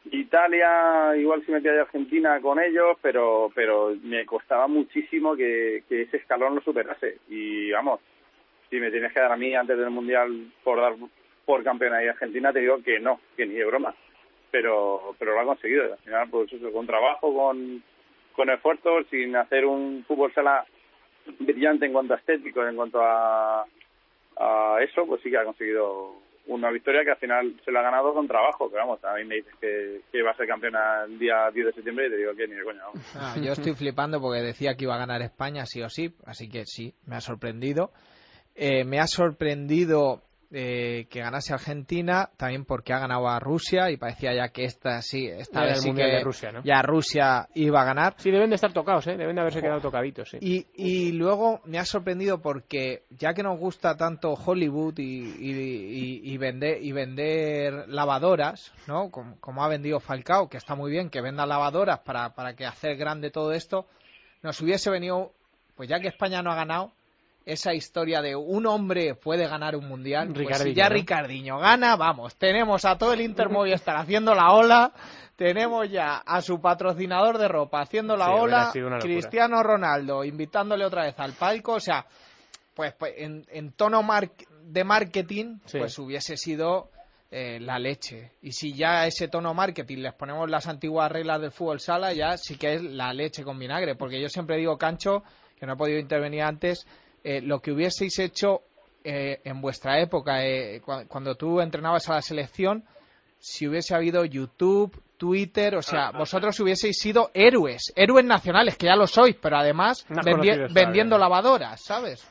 Speaker 5: Italia, igual sí metía de Argentina con ellos, pero pero me costaba muchísimo que, que ese escalón lo superase. Y vamos, si me tienes que dar a mí antes del Mundial por dar por campeona de Argentina, te digo que no, que ni de broma. Pero pero lo ha conseguido. Al final, pues eso, con trabajo, con, con esfuerzo, sin hacer un fútbol sala brillante en cuanto a estético, en cuanto a, a eso, pues sí que ha conseguido una victoria que al final se la ha ganado con trabajo. Pero vamos, a mí me dices que, que va a ser campeona el día diez de septiembre y te digo que ni de coña.
Speaker 6: Ah, yo estoy flipando porque decía que iba a ganar España sí o sí, así que sí, me ha sorprendido. Eh, me ha sorprendido eh, que ganase Argentina, también porque ha ganado a Rusia y parecía ya que esta sí, esta vez sí que
Speaker 2: de Rusia, ¿no?
Speaker 6: ya Rusia iba a ganar.
Speaker 2: Sí, deben de estar tocados, ¿eh? Deben de haberse quedado tocaditos, sí.
Speaker 6: Y, y luego me ha sorprendido porque ya que nos gusta tanto Hollywood y, y, y, y vender y vender lavadoras, ¿no? Como, como ha vendido Falcao, que está muy bien que venda lavadoras para, para que hacer grande todo esto, nos hubiese venido, pues ya que España no ha ganado, esa historia de un hombre puede ganar un mundial, pues si ya ¿no? Ricardinho gana, vamos, tenemos a todo el Inter Movistar haciendo la ola, tenemos ya a su patrocinador de ropa haciendo la sí, ola, Cristiano Ronaldo invitándole otra vez al palco, o sea, pues, pues en, en tono mar de marketing, sí. Pues hubiese sido eh, la leche. Y si ya a ese tono marketing les ponemos las antiguas reglas del fútbol sala, ya sí que es la leche con vinagre, porque yo siempre digo, Cancho, que no he podido intervenir antes, Eh, lo que hubieseis hecho eh, en vuestra época, eh, cu cuando tú entrenabas a la selección, si hubiese habido YouTube, Twitter, o sea, vosotros hubieseis sido héroes, héroes nacionales, que ya lo sois, pero además vendi vendiendo ¿no? lavadoras, ¿sabes?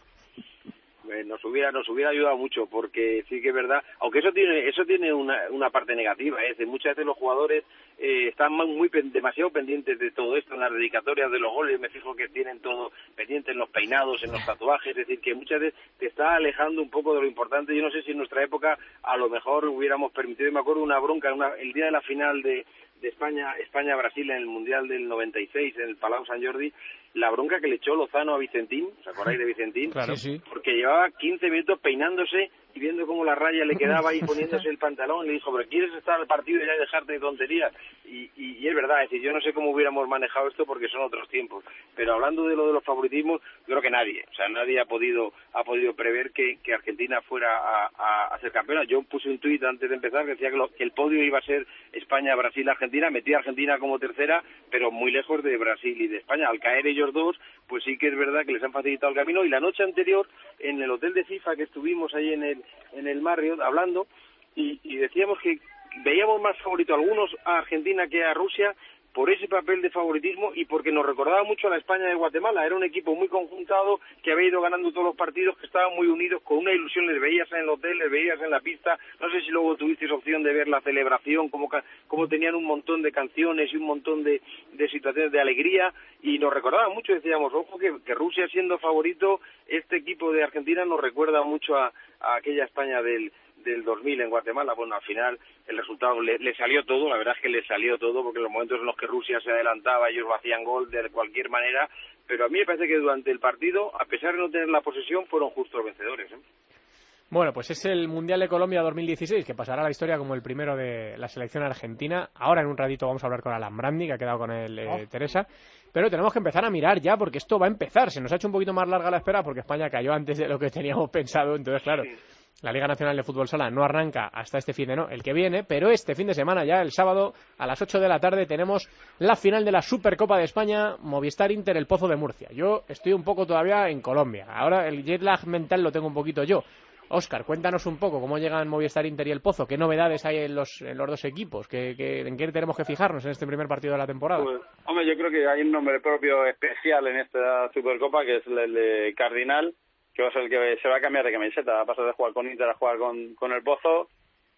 Speaker 7: Nos hubiera nos hubiera ayudado mucho, porque sí que es verdad, aunque eso tiene eso tiene una, una parte negativa, es ¿eh? Muchas veces los jugadores eh, están muy demasiado pendientes de todo esto en las dedicatorias de los goles, me fijo que tienen todo pendiente en los peinados, en los tatuajes, es decir, que muchas veces te está alejando un poco de lo importante. Yo no sé si en nuestra época a lo mejor hubiéramos permitido, me acuerdo una bronca, una, el día de la final de, de España España-Brasil en el Mundial del noventa y seis en el Palau Sant Jordi, la bronca que le echó Lozano a Vicentín, ¿os acordáis de Vicentín?
Speaker 2: Claro, sí.
Speaker 7: Porque llevaba quince minutos peinándose y viendo cómo la raya le quedaba ahí poniéndose el pantalón, le dijo, pero ¿quieres estar al partido ya y dejarte de tonterías? Y, y, y es verdad, es decir, yo no sé cómo hubiéramos manejado esto porque son otros tiempos, pero hablando de lo de los favoritismos, yo creo que nadie, o sea, nadie ha podido ha podido prever que, que Argentina fuera a, a, a ser campeona. Yo puse un tuit antes de empezar que decía que, lo, que el podio iba a ser España, Brasil, Argentina, metí a Argentina como tercera, pero muy lejos de Brasil y de España. Al caer ellos dos, pues sí que es verdad que les han facilitado el camino. Y la noche anterior, en el hotel de FIFA que estuvimos ahí en el en el Marriott hablando, y, y decíamos que veíamos más favorito a algunos a Argentina que a Rusia por ese papel de favoritismo y porque nos recordaba mucho a la España de Guatemala. Era un equipo muy conjuntado, que había ido ganando todos los partidos, que estaban muy unidos, con una ilusión. Les veías en el hotel, les veías en la pista. No sé si luego tuvisteis opción de ver la celebración, cómo, cómo tenían un montón de canciones y un montón de, de situaciones de alegría, y nos recordaba mucho. Decíamos, ojo, que, que Rusia siendo favorito, este equipo de Argentina nos recuerda mucho a, a aquella España del del dos mil en Guatemala. Bueno, al final el resultado le, le salió todo, la verdad es que le salió todo, porque en los momentos en los que Rusia se adelantaba, ellos lo hacían gol de cualquier manera, pero a mí me parece que durante el partido, a pesar de no tener la posesión, fueron justos vencedores, ¿eh?
Speaker 2: Bueno, pues es el Mundial de Colombia dos mil dieciséis, que pasará a la historia como el primero de la selección argentina. Ahora en un ratito vamos a hablar con Alan Brandi, que ha quedado con él, eh, oh. Teresa, pero tenemos que empezar a mirar ya, porque esto va a empezar. Se nos ha hecho un poquito más larga la espera, porque España cayó antes de lo que teníamos pensado, entonces claro... Sí. La Liga Nacional de Fútbol Sala no arranca hasta este fin de no, el que viene, pero este fin de semana ya, el sábado, a las ocho de la tarde, tenemos la final de la Supercopa de España, Movistar Inter, el Pozo de Murcia. Yo estoy un poco todavía en Colombia, ahora el jet lag mental lo tengo un poquito yo. Óscar, cuéntanos un poco cómo llegan Movistar Inter y el Pozo, qué novedades hay en los, en los dos equipos, ¿Qué, qué, en qué tenemos que fijarnos en este primer partido de la temporada.
Speaker 5: Pues, hombre, yo creo que hay un nombre propio especial en esta Supercopa, que es el de Cardinal, que va a ser el que se va a cambiar de camiseta, va a pasar de jugar con Inter a jugar con, con el Pozo.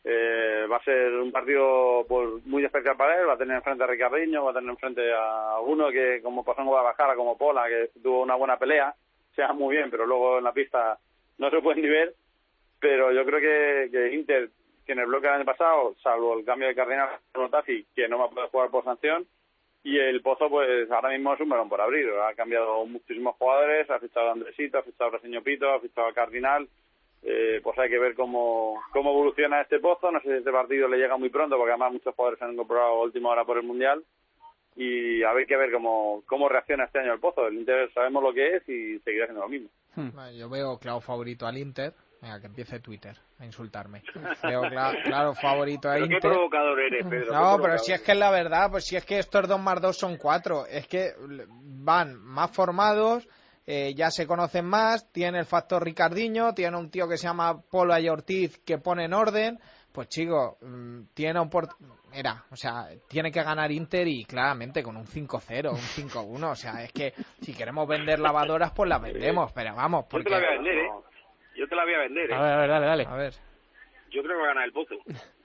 Speaker 5: Eh, va a ser un partido pues, muy especial para él, va a tener enfrente a Ricardinho, va a tener enfrente a uno que como pasó en Guadalajara, como Pola, que tuvo una buena pelea, se dan muy bien, pero luego en la pista no se pueden ni ver. Pero yo creo que, que Inter, que en el bloque del año pasado, salvo el cambio de Cardinal por Tafi, que no va a poder jugar por sanción, y el Pozo, pues ahora mismo es un melón por abrir. Ha cambiado muchísimos jugadores, ha fichado a Andresito, ha fichado a Braseño Pito, ha fichado a Cardinal. Eh, pues hay que ver cómo, cómo evoluciona este Pozo. No sé si este partido le llega muy pronto, porque además muchos jugadores se han incorporado a última hora por el Mundial. Y a ver que ver cómo, cómo reacciona este año el Pozo. El Inter sabemos lo que es y seguirá haciendo lo mismo.
Speaker 6: Hmm. Yo veo claro favorito al Inter. Venga, que empiece Twitter a insultarme. Veo claro, claro favorito a
Speaker 7: pero
Speaker 6: Inter.
Speaker 7: Qué provocador eres, Pedro.
Speaker 6: No, pero si es que es la verdad, pues si es que estos dos más dos son cuatro. Es que van más formados, eh, ya se conocen más, tiene el factor Ricardinho, tiene un tío que se llama Polo Ay Ortiz que pone en orden. Pues chico, tiene un port... Mira, o sea, tiene que ganar Inter y claramente con un cinco cero, un cinco uno. O sea, es que si queremos vender lavadoras, pues las vendemos, pero vamos. Porque...
Speaker 7: Yo te la voy a vender, ¿eh? Yo te la voy a vender, ¿eh?
Speaker 2: A ver, a ver, dale, dale.
Speaker 6: A ver.
Speaker 7: Yo creo que va a ganar el Pozo.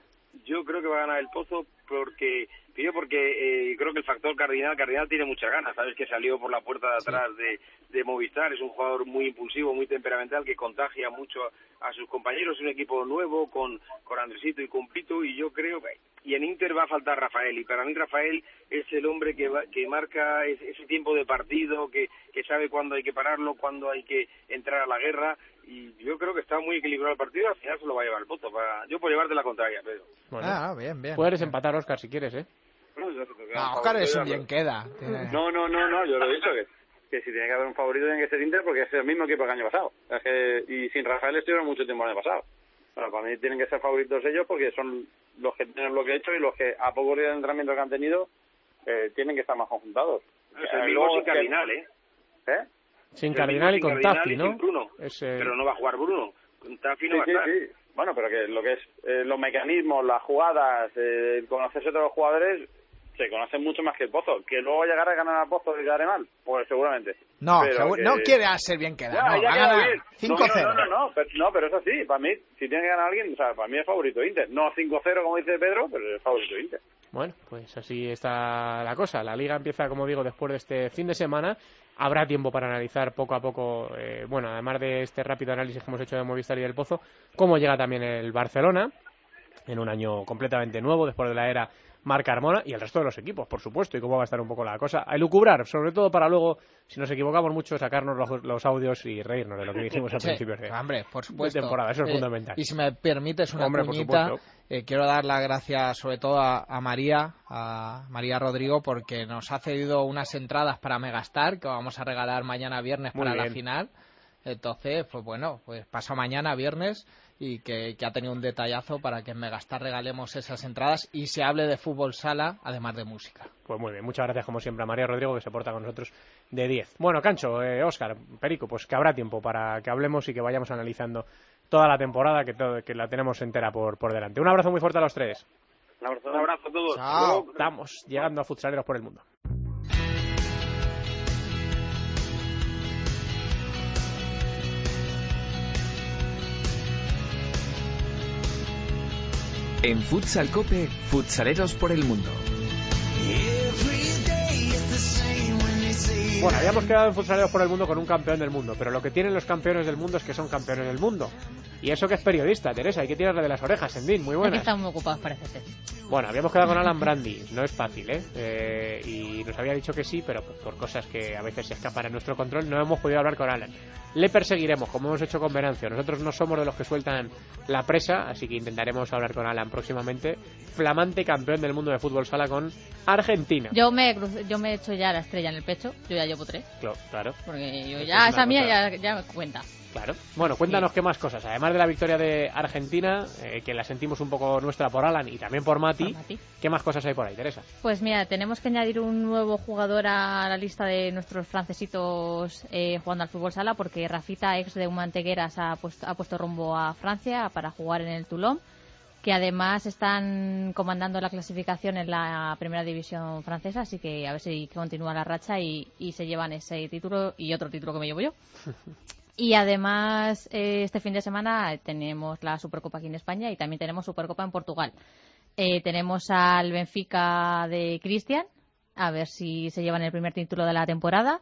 Speaker 7: Yo creo que va a ganar el Pozo porque... Tío, porque eh, creo que el factor Cardinal, Cardinal tiene muchas ganas, ¿sabes? Que salió por la puerta de atrás sí. de, de Movistar, es un jugador muy impulsivo, muy temperamental, que contagia mucho a, a sus compañeros, es un equipo nuevo con, con Andresito y con Pito, y yo creo que... Y en Inter va a faltar Rafael, y para mí Rafael es el hombre que va, que marca ese, ese tiempo de partido, que, que sabe cuándo hay que pararlo, cuándo hay que entrar a la guerra, y yo creo que está muy equilibrado el partido, al final se lo va a llevar el Pozo. Para... Yo puedo llevarte la contraria, Pedro.
Speaker 2: Bueno,
Speaker 6: ah, bien, bien.
Speaker 2: Puedes
Speaker 6: bien.
Speaker 2: empatar, Oscar, si quieres, ¿eh?
Speaker 7: No, yo,
Speaker 6: no Oscar es un bien queda.
Speaker 5: No, no, no, no, yo lo he dicho, que, que si tiene que haber un favorito tiene que ser Inter porque es el mismo equipo que el año pasado. Es que, y sin Rafael estuvieron mucho tiempo el año pasado. Bueno, para mí tienen que ser favoritos ellos porque son los que tienen lo que he hecho y los que a pocos días de entrenamiento que han tenido eh, tienen que estar más conjuntados.
Speaker 7: Es el mismo sin Cardinal, ¿eh?
Speaker 5: ¿Eh?
Speaker 2: Sin Cardinal y con Tafi, ¿no?
Speaker 7: Bruno.
Speaker 2: Es, eh...
Speaker 7: Pero no va a jugar Bruno. Con Tafi no
Speaker 5: sí,
Speaker 7: va a estar.
Speaker 5: Sí, sí. Bueno, pero que lo que es eh, los mecanismos, las jugadas, eh, el conocerse de los jugadores, se conocen mucho más que el Pozo. Que luego llegar a ganar al Pozo y quedaré mal, pues seguramente.
Speaker 6: No,
Speaker 5: pero
Speaker 6: que... no quiere ser bien quedado.
Speaker 5: Ya,
Speaker 6: no,
Speaker 5: ya
Speaker 6: va a ganar
Speaker 5: cinco cero. No, no, no, no, pero, no, pero eso sí, para mí, si tiene que ganar alguien, o sea, para mí es favorito Inter. No cinco cero como dice Pedro, pero es favorito Inter.
Speaker 2: Bueno, pues así está la cosa. La Liga empieza, como digo, después de este fin de semana. Habrá tiempo para analizar poco a poco, eh, bueno, además de este rápido análisis que hemos hecho de Movistar y del Pozo, cómo llega también el Barcelona, en un año completamente nuevo, después de la era Marc Carmona, y el resto de los equipos, por supuesto, y cómo va a estar un poco la cosa. A elucubrar, sobre todo para luego, si nos equivocamos mucho, sacarnos los, los audios y reírnos de lo que dijimos al
Speaker 6: sí,
Speaker 2: principio de,
Speaker 6: hombre, por supuesto.
Speaker 2: de temporada. Eso es
Speaker 6: eh,
Speaker 2: fundamental.
Speaker 6: Y si me permites una
Speaker 2: hombre,
Speaker 6: cuñita, eh, quiero dar las gracias sobre todo a, a María, a María Rodrigo, porque nos ha cedido unas entradas para Megastar, que vamos a regalar mañana viernes
Speaker 2: Muy
Speaker 6: para
Speaker 2: bien.
Speaker 6: la final. Entonces, pues bueno, pues pasó mañana viernes y que, que ha tenido un detallazo para que en Megastar regalemos esas entradas y se hable de fútbol sala, además de música.
Speaker 2: Pues muy bien, muchas gracias como siempre a María Rodrigo, que se porta con nosotros de diez. Bueno, Cancho, eh, Óscar, Perico, pues que habrá tiempo para que hablemos y que vayamos analizando toda la temporada, que, todo, que la tenemos entera por, por delante. Un abrazo muy fuerte a los tres.
Speaker 7: Un abrazo, un abrazo a todos.
Speaker 6: Chao.
Speaker 2: Estamos llegando a Futsaleros por el Mundo.
Speaker 1: En Futsal Cope, Futsaleros por el Mundo.
Speaker 2: Bueno, habíamos quedado en Futsaleros por el Mundo con un campeón del mundo, pero lo que tienen los campeones del mundo es que son campeones del mundo. Y eso que es periodista, Teresa, hay que tirarle de las orejas, Endín, muy buenas.
Speaker 8: Es que están muy ocupados, parece ser.
Speaker 2: Bueno, habíamos quedado con Alan Brandi, no es fácil, ¿eh? eh y nos había dicho que sí, pero por cosas que a veces se escapan a nuestro control, no hemos podido hablar con Alan. Le perseguiremos, como hemos hecho con Venancio. Nosotros no somos de los que sueltan la presa, así que intentaremos hablar con Alan próximamente. Flamante campeón del mundo de fútbol sala con Argentina.
Speaker 8: Yo me yo me he hecho ya la estrella en el pecho, yo ya llevo tres.
Speaker 2: Claro, claro.
Speaker 8: Porque yo
Speaker 2: Esto
Speaker 8: ya,
Speaker 2: es
Speaker 8: esa mía
Speaker 2: cosa...
Speaker 8: ya, ya cuenta.
Speaker 2: Claro. Bueno, cuéntanos
Speaker 8: sí.
Speaker 2: qué más cosas. Además de la victoria de Argentina, eh, que la sentimos un poco nuestra por Alan y también por Mati,
Speaker 8: por Mati,
Speaker 2: ¿qué más cosas hay por ahí, Teresa?
Speaker 8: Pues mira, tenemos que añadir un nuevo jugador a la lista de nuestros francesitos eh, jugando al fútbol sala, porque Rafita, ex de Humantegueras, ha puesto, ha puesto rumbo a Francia para jugar en el Toulon, que además están comandando la clasificación en la primera división francesa, así que a ver si continúa la racha y, y se llevan ese título y otro título que me llevo yo. Y además, eh, este fin de semana tenemos la Supercopa aquí en España y también tenemos Supercopa en Portugal. Eh, tenemos al Benfica de Cristian, a ver si se llevan el primer título de la temporada.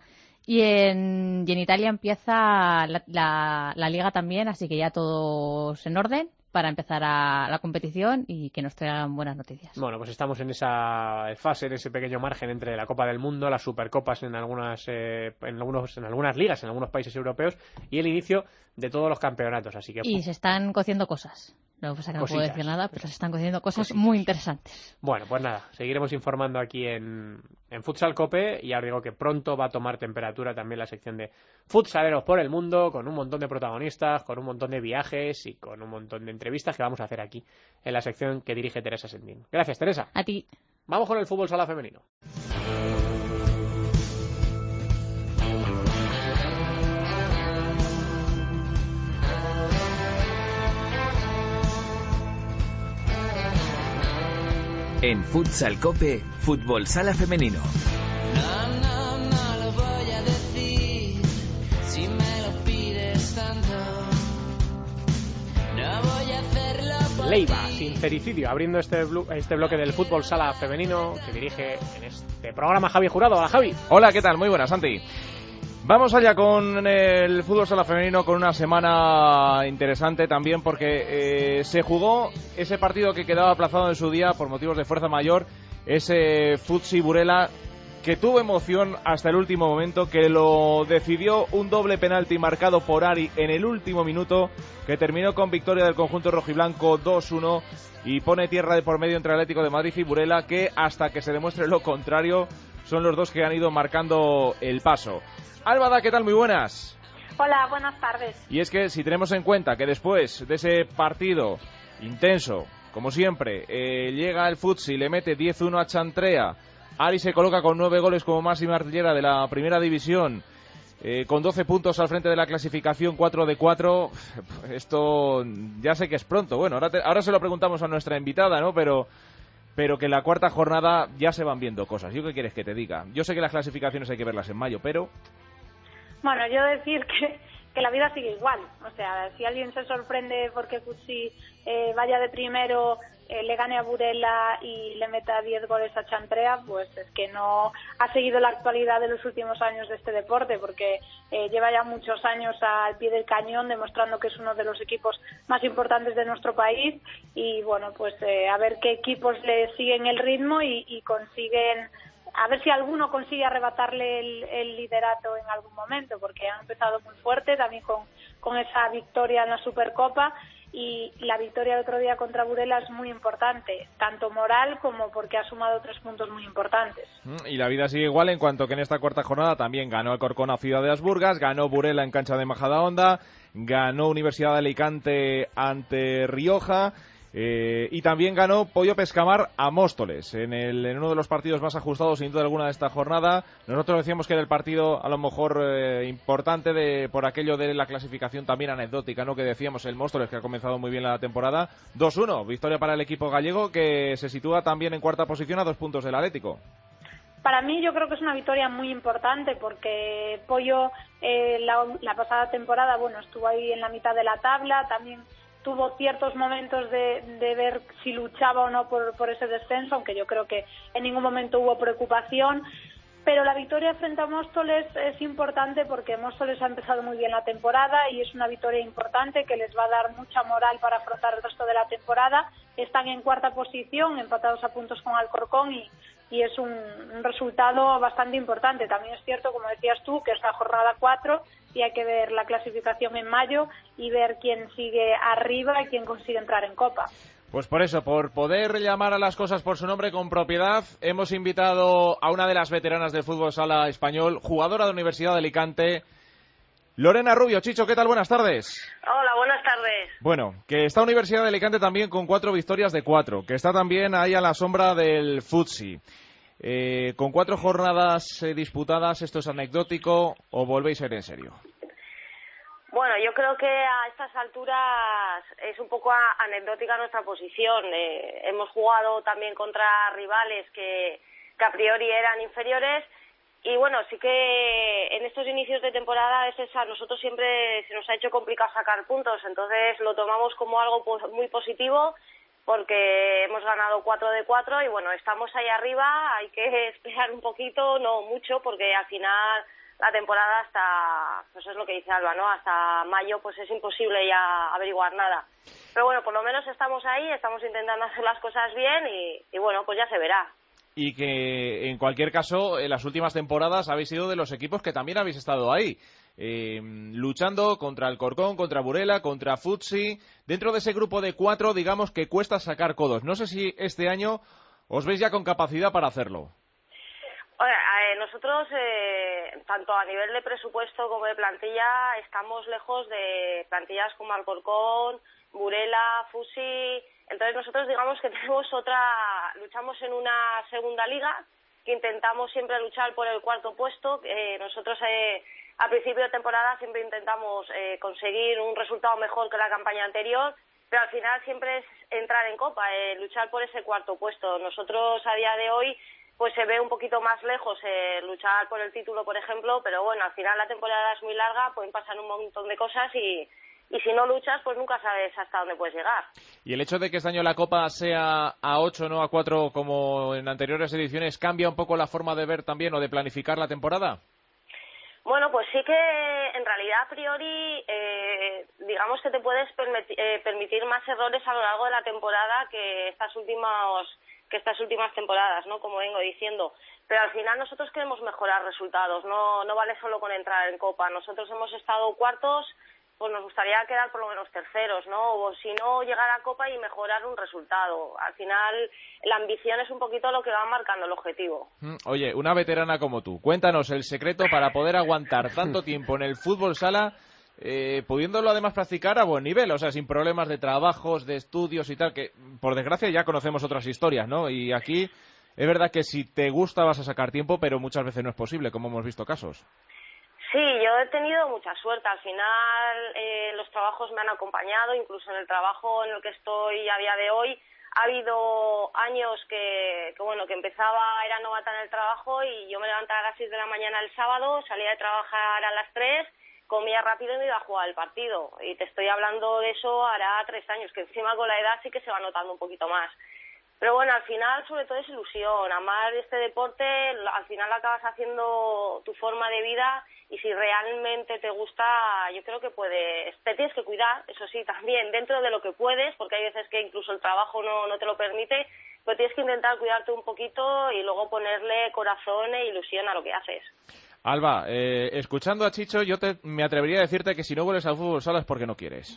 Speaker 8: Y en, y en Italia empieza la, la, la liga también, así que ya todos en orden para empezar a la competición y que nos traigan buenas noticias.
Speaker 2: Bueno, pues estamos en esa fase, en ese pequeño margen entre la Copa del Mundo, las Supercopas en algunas eh, en algunos en algunas ligas, en algunos países europeos y el inicio de todos los campeonatos, así que
Speaker 8: y se están cociendo cosas. Lo que pasa es que no puedo decir nada, pero se están cociendo cosas
Speaker 2: Cositas.
Speaker 8: muy interesantes.
Speaker 2: Bueno, pues nada, seguiremos informando aquí en, en Futsal Cope y ahora digo que pronto va a tomar temperatura también la sección de futsaleros por el mundo, con un montón de protagonistas, con un montón de viajes y con un montón de entrevistas que vamos a hacer aquí en la sección que dirige Teresa Sendín. Gracias, Teresa.
Speaker 8: A ti.
Speaker 2: Vamos con el fútbol sala femenino.
Speaker 1: En Futsal Cope, fútbol sala femenino.
Speaker 3: No, no, no lo voy a decir si me lo pides tanto. No voy a hacerlo por
Speaker 2: Leiva,
Speaker 3: ti.
Speaker 2: sincericidio, abriendo este, blo este bloque del fútbol sala femenino que dirige en este programa Javi Jurado. Hola, Javi.
Speaker 9: Hola, ¿qué tal? Muy buenas, Santi. Vamos allá con el fútbol sala femenino, con una semana interesante también porque eh, se jugó ese partido que quedaba aplazado en su día por motivos de fuerza mayor, ese Futsi Burela que tuvo emoción hasta el último momento, que lo decidió un doble penalti marcado por Ari en el último minuto, que terminó con victoria del conjunto rojiblanco dos uno y pone tierra de por medio entre Atlético de Madrid y Burela, que hasta que se demuestre lo contrario son los dos que han ido marcando el paso. Álvada, ¿qué tal? Muy buenas.
Speaker 10: Hola, buenas tardes.
Speaker 9: Y es que si tenemos en cuenta que después de ese partido intenso, como siempre, eh, llega el Futsi y le mete diez uno a Chantrea, Ari se coloca con nueve goles como máxima artillera de la primera división, eh, con doce puntos al frente de la clasificación, cuatro de cuatro, esto ya sé que es pronto. Bueno, ahora, te, ahora se lo preguntamos a nuestra invitada, ¿no? Pero... pero que en la cuarta jornada ya se van viendo cosas. ¿Yo qué quieres que te diga? Yo sé que las clasificaciones hay que verlas en mayo, pero...
Speaker 10: Bueno, yo decir que, que la vida sigue igual. O sea, si alguien se sorprende porque Futsi eh, vaya de primero, eh, le gane a Burela y le meta diez goles a Chantrea, pues es que no ha seguido la actualidad de los últimos años de este deporte, porque eh, lleva ya muchos años al pie del cañón demostrando que es uno de los equipos más importantes de nuestro país y bueno, pues eh, a ver qué equipos le siguen el ritmo y, y consiguen, a ver si alguno consigue arrebatarle el, el liderato en algún momento, porque han empezado muy fuerte también con, con esa victoria en la Supercopa. Y la victoria el otro día contra Burela es muy importante, tanto moral como porque ha sumado tres puntos muy importantes.
Speaker 9: Y la vida sigue igual en cuanto que en esta cuarta jornada también ganó el Corcón a Ciudad de las Burgas, ganó Burela en cancha de Majadahonda, ganó Universidad de Alicante ante Rioja, eh, y también ganó Pollo Pescamar a Móstoles en, el, en uno de los partidos más ajustados sin duda alguna de esta jornada. Nosotros decíamos que era el partido a lo mejor eh, importante de por aquello de la clasificación también anecdótica, ¿no? Que decíamos el Móstoles, que ha comenzado muy bien la temporada. dos uno, victoria para el equipo gallego, que se sitúa también en cuarta posición a dos puntos del Atlético.
Speaker 10: Para mí yo creo que es una victoria muy importante porque Pollo eh, la, la pasada temporada, bueno, estuvo ahí en la mitad de la tabla, también tuvo ciertos momentos de, de ver si luchaba o no por, por ese descenso, aunque yo creo que en ningún momento hubo preocupación. Pero la victoria frente a Móstoles es importante porque Móstoles ha empezado muy bien la temporada y es una victoria importante que les va a dar mucha moral para afrontar el resto de la temporada. Están en cuarta posición, empatados a puntos con Alcorcón y, y es un, un resultado bastante importante. También es cierto, como decías tú, que es la jornada cuatro y hay que ver la clasificación en mayo y ver quién sigue arriba y quién consigue entrar en Copa.
Speaker 9: Pues por eso, por poder llamar a las cosas por su nombre con propiedad, hemos invitado a una de las veteranas del fútbol sala español, jugadora de Universidad de Alicante, Lorena Rubio. Chicho, ¿qué tal? Buenas tardes.
Speaker 11: Hola, buenas tardes.
Speaker 9: Bueno, que está Universidad de Alicante también con cuatro victorias de cuatro, que está también ahí a la sombra del Futsi. Eh, con cuatro jornadas eh, disputadas, ¿esto es anecdótico o volvéis a ir en serio?
Speaker 11: Bueno, yo creo que a estas alturas es un poco anecdótica nuestra posición. Eh, hemos jugado también contra rivales que, que a priori eran inferiores y bueno, sí que en estos inicios de temporada a veces a nosotros siempre se nos ha hecho complicado sacar puntos, entonces lo tomamos como algo muy positivo porque hemos ganado cuatro de cuatro y bueno, estamos ahí arriba, hay que esperar un poquito, no mucho, porque al final la temporada hasta, pues es lo que dice Alba, ¿no? Hasta mayo pues es imposible ya averiguar nada. Pero bueno, por lo menos estamos ahí, estamos intentando hacer las cosas bien y, y bueno, pues ya se verá.
Speaker 9: Y que en cualquier caso, en las últimas temporadas habéis sido de los equipos que también habéis estado ahí, eh, luchando contra el Corcón, contra Burela, contra Futsi, dentro de ese grupo de cuatro, digamos que cuesta sacar codos. No sé si este año os veis ya con capacidad para hacerlo.
Speaker 11: Eh, nosotros, eh, tanto a nivel de presupuesto como de plantilla, estamos lejos de plantillas como Alcorcón, Burela, Fusi. Entonces nosotros digamos que tenemos otra, luchamos en una segunda liga, que intentamos siempre luchar por el cuarto puesto. Eh, nosotros eh, a principio de temporada siempre intentamos eh, conseguir un resultado mejor que la campaña anterior, pero al final siempre es entrar en Copa, eh, luchar por ese cuarto puesto. Nosotros a día de hoy pues se ve un poquito más lejos eh, luchar por el título, por ejemplo, pero bueno, al final la temporada es muy larga, pueden pasar un montón de cosas y, y si no luchas, pues nunca sabes hasta dónde puedes llegar.
Speaker 9: ¿Y el hecho de que este año la Copa sea a ocho, no a cuatro, como en anteriores ediciones, cambia un poco la forma de ver también o de planificar la temporada?
Speaker 11: Bueno, pues sí que en realidad a priori eh, digamos que te puedes permitir, eh, permitir más errores a lo largo de la temporada que estas últimas que estas últimas temporadas, ¿no? Como vengo diciendo. Pero al final nosotros queremos mejorar resultados, no no vale solo con entrar en Copa. Nosotros hemos estado cuartos, pues nos gustaría quedar por lo menos terceros, ¿no? O si no, llegar a Copa y mejorar un resultado. Al final, la ambición es un poquito lo que va marcando el objetivo.
Speaker 9: Oye, una veterana como tú, cuéntanos el secreto para poder aguantar tanto tiempo en el fútbol sala, eh, pudiéndolo además practicar a buen nivel, o sea, sin problemas de trabajos, de estudios y tal, que por desgracia ya conocemos otras historias, ¿no? Y aquí es verdad que si te gusta vas a sacar tiempo, pero muchas veces no es posible, como hemos visto casos.
Speaker 11: Sí, yo he tenido mucha suerte. Al final eh, los trabajos me han acompañado, incluso en el trabajo en el que estoy a día de hoy. Ha habido años que, que bueno, que empezaba, era novata en el trabajo y yo me levantaba a las seis de la mañana el sábado, salía de trabajar a las tres, comía rápido y me iba a jugar el partido. Y te estoy hablando de eso hará tres años, que encima con la edad sí que se va notando un poquito más. Pero bueno, al final sobre todo es ilusión, amar este deporte, al final acabas haciendo tu forma de vida y si realmente te gusta, yo creo que puedes, te tienes que cuidar, eso sí, también dentro de lo que puedes, porque hay veces que incluso el trabajo no, no te lo permite, pero tienes que intentar cuidarte un poquito y luego ponerle corazón e ilusión a lo que haces.
Speaker 9: Alba, eh, escuchando a Chicho, yo te, me atrevería a decirte que si no vuelves al fútbol sala es porque no quieres.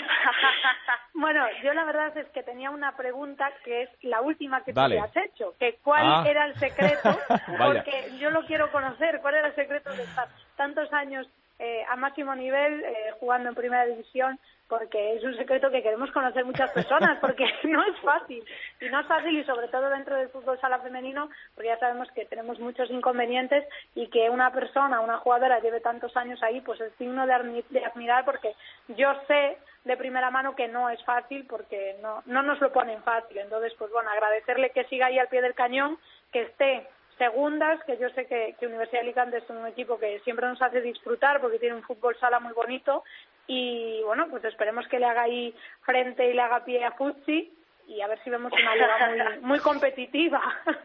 Speaker 10: Bueno, yo la verdad es que tenía una pregunta que es la última que
Speaker 9: Dale.
Speaker 10: tú has hecho, que cuál
Speaker 9: ah.
Speaker 10: era el secreto, porque yo lo quiero conocer, cuál era el secreto de estar tantos años eh, a máximo nivel eh, jugando en primera división, porque es un secreto que queremos conocer muchas personas, porque no es fácil, y no es fácil, y sobre todo dentro del fútbol sala femenino, porque ya sabemos que tenemos muchos inconvenientes, y que una persona, una jugadora lleve tantos años ahí, pues es digno de, de admirar, porque yo sé de primera mano que no es fácil, porque no, no nos lo ponen fácil. Entonces, pues bueno, agradecerle que siga ahí al pie del cañón, que esté segundas, que yo sé que, que Universidad de Alicante es un equipo que siempre nos hace disfrutar porque tiene un fútbol sala muy bonito y bueno, pues esperemos que le haga ahí frente y le haga pie a Futsi y a ver si vemos una liga muy, muy competitiva.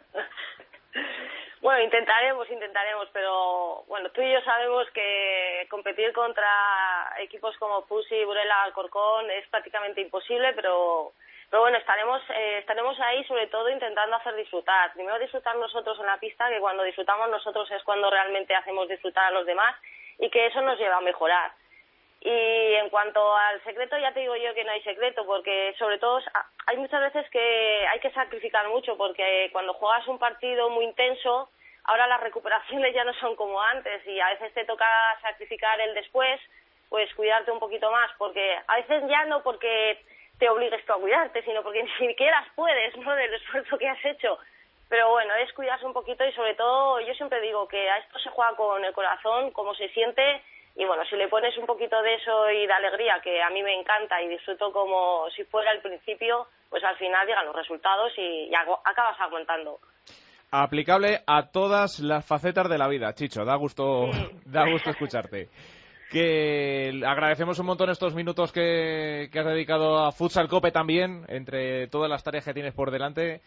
Speaker 11: Bueno, intentaremos, intentaremos, pero bueno, tú y yo sabemos que competir contra equipos como Fusi, Burela, Alcorcón es prácticamente imposible, pero pero bueno, estaremos eh, estaremos ahí sobre todo intentando hacer disfrutar. Primero disfrutar nosotros en la pista, que cuando disfrutamos nosotros es cuando realmente hacemos disfrutar a los demás y que eso nos lleva a mejorar. Y en cuanto al secreto, ya te digo yo que no hay secreto, porque sobre todo hay muchas veces que hay que sacrificar mucho, porque cuando juegas un partido muy intenso, ahora las recuperaciones ya no son como antes y a veces te toca sacrificar el después, pues cuidarte un poquito más, porque a veces ya no porque te obligues tú a cuidarte, sino porque ni siquiera puedes, ¿no?, del esfuerzo que has hecho. Pero bueno, es cuidarse un poquito y sobre todo yo siempre digo que a esto se juega con el corazón, cómo se siente. Y bueno, si le pones un poquito de eso y de alegría, que a mí me encanta y disfruto como si fuera el principio, pues al final llegan los resultados y, y acabas aguantando.
Speaker 9: Aplicable a todas las facetas de la vida, Chicho, da gusto, sí. da gusto escucharte. Que agradecemos un montón estos minutos que, que has dedicado a Futsal Cope también, entre todas las tareas que tienes por delante.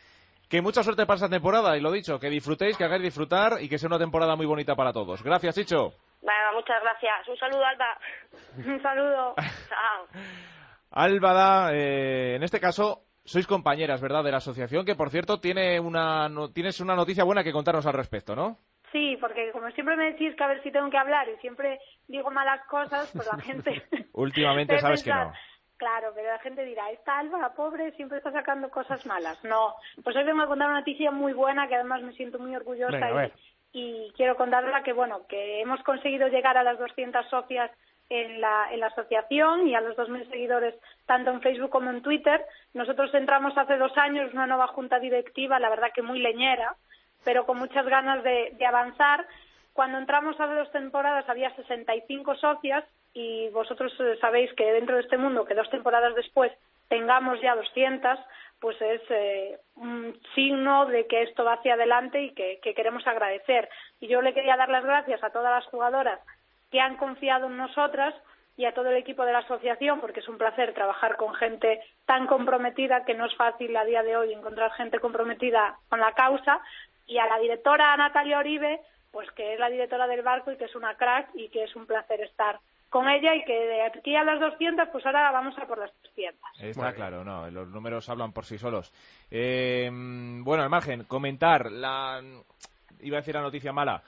Speaker 9: Que mucha suerte para esta temporada, y lo dicho, que disfrutéis, que hagáis disfrutar y que sea una temporada muy bonita para todos. Gracias, Chicho.
Speaker 11: Venga, muchas gracias. Un saludo, Alba.
Speaker 10: Un saludo.
Speaker 11: Chao.
Speaker 9: Alba da, eh, en este caso, sois compañeras, ¿verdad?, de la asociación, que por cierto tiene una no, tienes una noticia buena que contarnos al respecto, ¿no?
Speaker 10: Sí, porque como siempre me decís que a ver si tengo que hablar y siempre digo malas cosas, pues la gente...
Speaker 9: Últimamente sabes pensar, que no.
Speaker 10: Claro, pero la gente dirá, esta Alba, la pobre, siempre está sacando cosas malas. No, pues hoy vengo a contar una noticia muy buena que además me siento muy orgullosa. Venga, y, y quiero contarla que, bueno, que hemos conseguido llegar a las doscientas socias en la, en la asociación y a los dos mil seguidores tanto en Facebook como en Twitter. Nosotros entramos hace dos años, una nueva junta directiva, la verdad que muy leñera, pero con muchas ganas de, de avanzar. Cuando entramos hace dos temporadas había sesenta y cinco socias y vosotros sabéis que dentro de este mundo, que dos temporadas después tengamos ya doscientas, pues es eh, un signo de que esto va hacia adelante y que, que queremos agradecer. Y yo le quería dar las gracias a todas las jugadoras que han confiado en nosotras y a todo el equipo de la asociación, porque es un placer trabajar con gente tan comprometida, que no es fácil a día de hoy encontrar gente comprometida con la causa, y a la directora Natalia Oribe, pues que es la directora del barco y que es una crack y que es un placer estar con ella, y que de aquí a las doscientas, pues ahora vamos a por las trescientas.
Speaker 9: Está bueno, claro, no, los números hablan por sí solos. Eh, bueno, al margen, comentar la... iba a decir la noticia mala.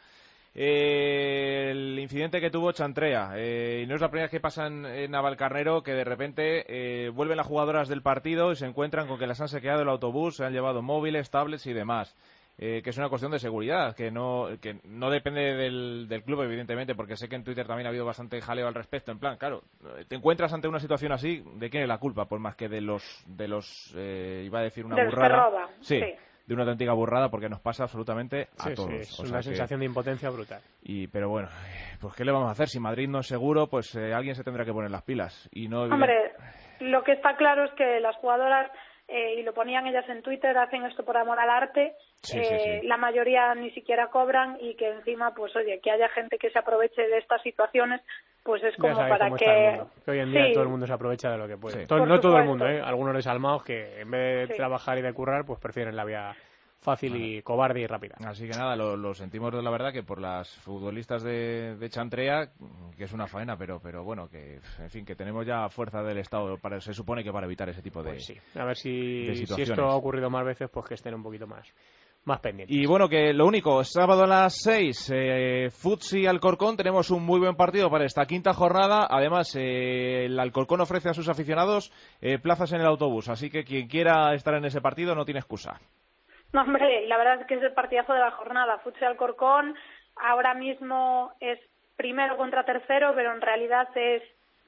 Speaker 9: Eh, el incidente que tuvo Chantrea, eh, y no es la primera vez que pasa en, en Navalcarnero, que de repente eh, vuelven las jugadoras del partido y se encuentran con que les han saqueado el autobús, se han llevado móviles, tablets y demás. Eh, que es una cuestión de seguridad, que no que no depende del, del club, evidentemente, porque sé que en Twitter también ha habido bastante jaleo al respecto. En plan, claro, te encuentras ante una situación así, ¿de quién es la culpa? Pues más que de los, de los eh, iba a decir una
Speaker 10: Del
Speaker 9: burrada.
Speaker 10: Sí,
Speaker 9: sí, de una auténtica burrada, porque nos pasa absolutamente a
Speaker 2: sí,
Speaker 9: todos.
Speaker 2: Sí, es
Speaker 9: o
Speaker 2: una
Speaker 9: sea
Speaker 2: sensación
Speaker 9: que...
Speaker 2: de impotencia brutal.
Speaker 9: Y, pero bueno, pues ¿qué le vamos a hacer? Si Madrid no es seguro, pues eh, alguien se tendrá que poner las pilas. Y no
Speaker 10: Hombre, lo que está claro es que las jugadoras... Eh, y lo ponían ellas en Twitter, hacen esto por amor al arte,
Speaker 9: sí,
Speaker 10: eh,
Speaker 9: sí, sí.
Speaker 10: La mayoría ni siquiera cobran, y que encima, pues oye, que haya gente que se aproveche de estas situaciones, pues es como para que...
Speaker 2: que hoy en día
Speaker 10: sí.
Speaker 2: todo el mundo se aprovecha de lo que puede.
Speaker 9: Sí.
Speaker 2: Todo, no
Speaker 10: supuesto.
Speaker 2: todo el mundo, ¿eh? Algunos desalmados que en vez de
Speaker 10: sí.
Speaker 2: trabajar y de currar, pues prefieren la vía fácil vale. y cobarde y rápida.
Speaker 9: Así que nada, lo, lo sentimos de la verdad que por las futbolistas de, de Chantrea, que es una faena, pero pero bueno, que en fin, que tenemos ya fuerza del Estado, para se supone que para evitar ese tipo de
Speaker 2: pues sí. A ver si,
Speaker 9: de
Speaker 2: si esto ha ocurrido más veces, pues que estén un poquito más más pendientes.
Speaker 9: Y bueno, que lo único, sábado a las seis, eh, Futsi Alcorcón, tenemos un muy buen partido para esta quinta jornada. Además, eh, el Alcorcón ofrece a sus aficionados eh, plazas en el autobús, así que quien quiera estar en ese partido no tiene excusa.
Speaker 10: No, hombre, la verdad es que es el partidazo de la jornada. Futsal Alcorcón ahora mismo es primero contra tercero, pero en realidad es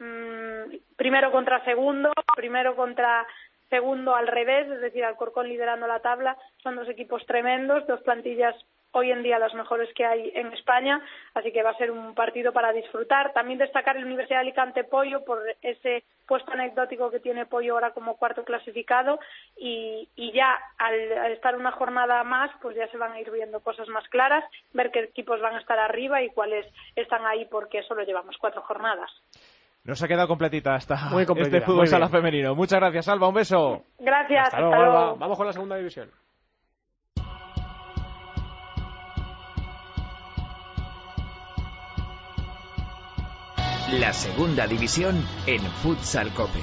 Speaker 10: mmm, primero contra segundo, primero contra segundo al revés, es decir, Alcorcón liderando la tabla. Son dos equipos tremendos, dos plantillas hoy en día las mejores que hay en España, así que va a ser un partido para disfrutar. También destacar el Universidad de Alicante Pollo por ese puesto anecdótico que tiene Pollo ahora como cuarto clasificado, y, y ya al, al estar una jornada más, pues ya se van a ir viendo cosas más claras, ver qué equipos van a estar arriba y cuáles están ahí, porque solo llevamos cuatro jornadas.
Speaker 9: Nos ha quedado completita hasta
Speaker 2: muy completita,
Speaker 9: este fútbol sala femenino. Muchas gracias, Alba, un beso.
Speaker 10: Gracias,
Speaker 2: hasta, hasta luego, luego. Alba. Vamos con la segunda división.
Speaker 1: La segunda división en Futsal Cope.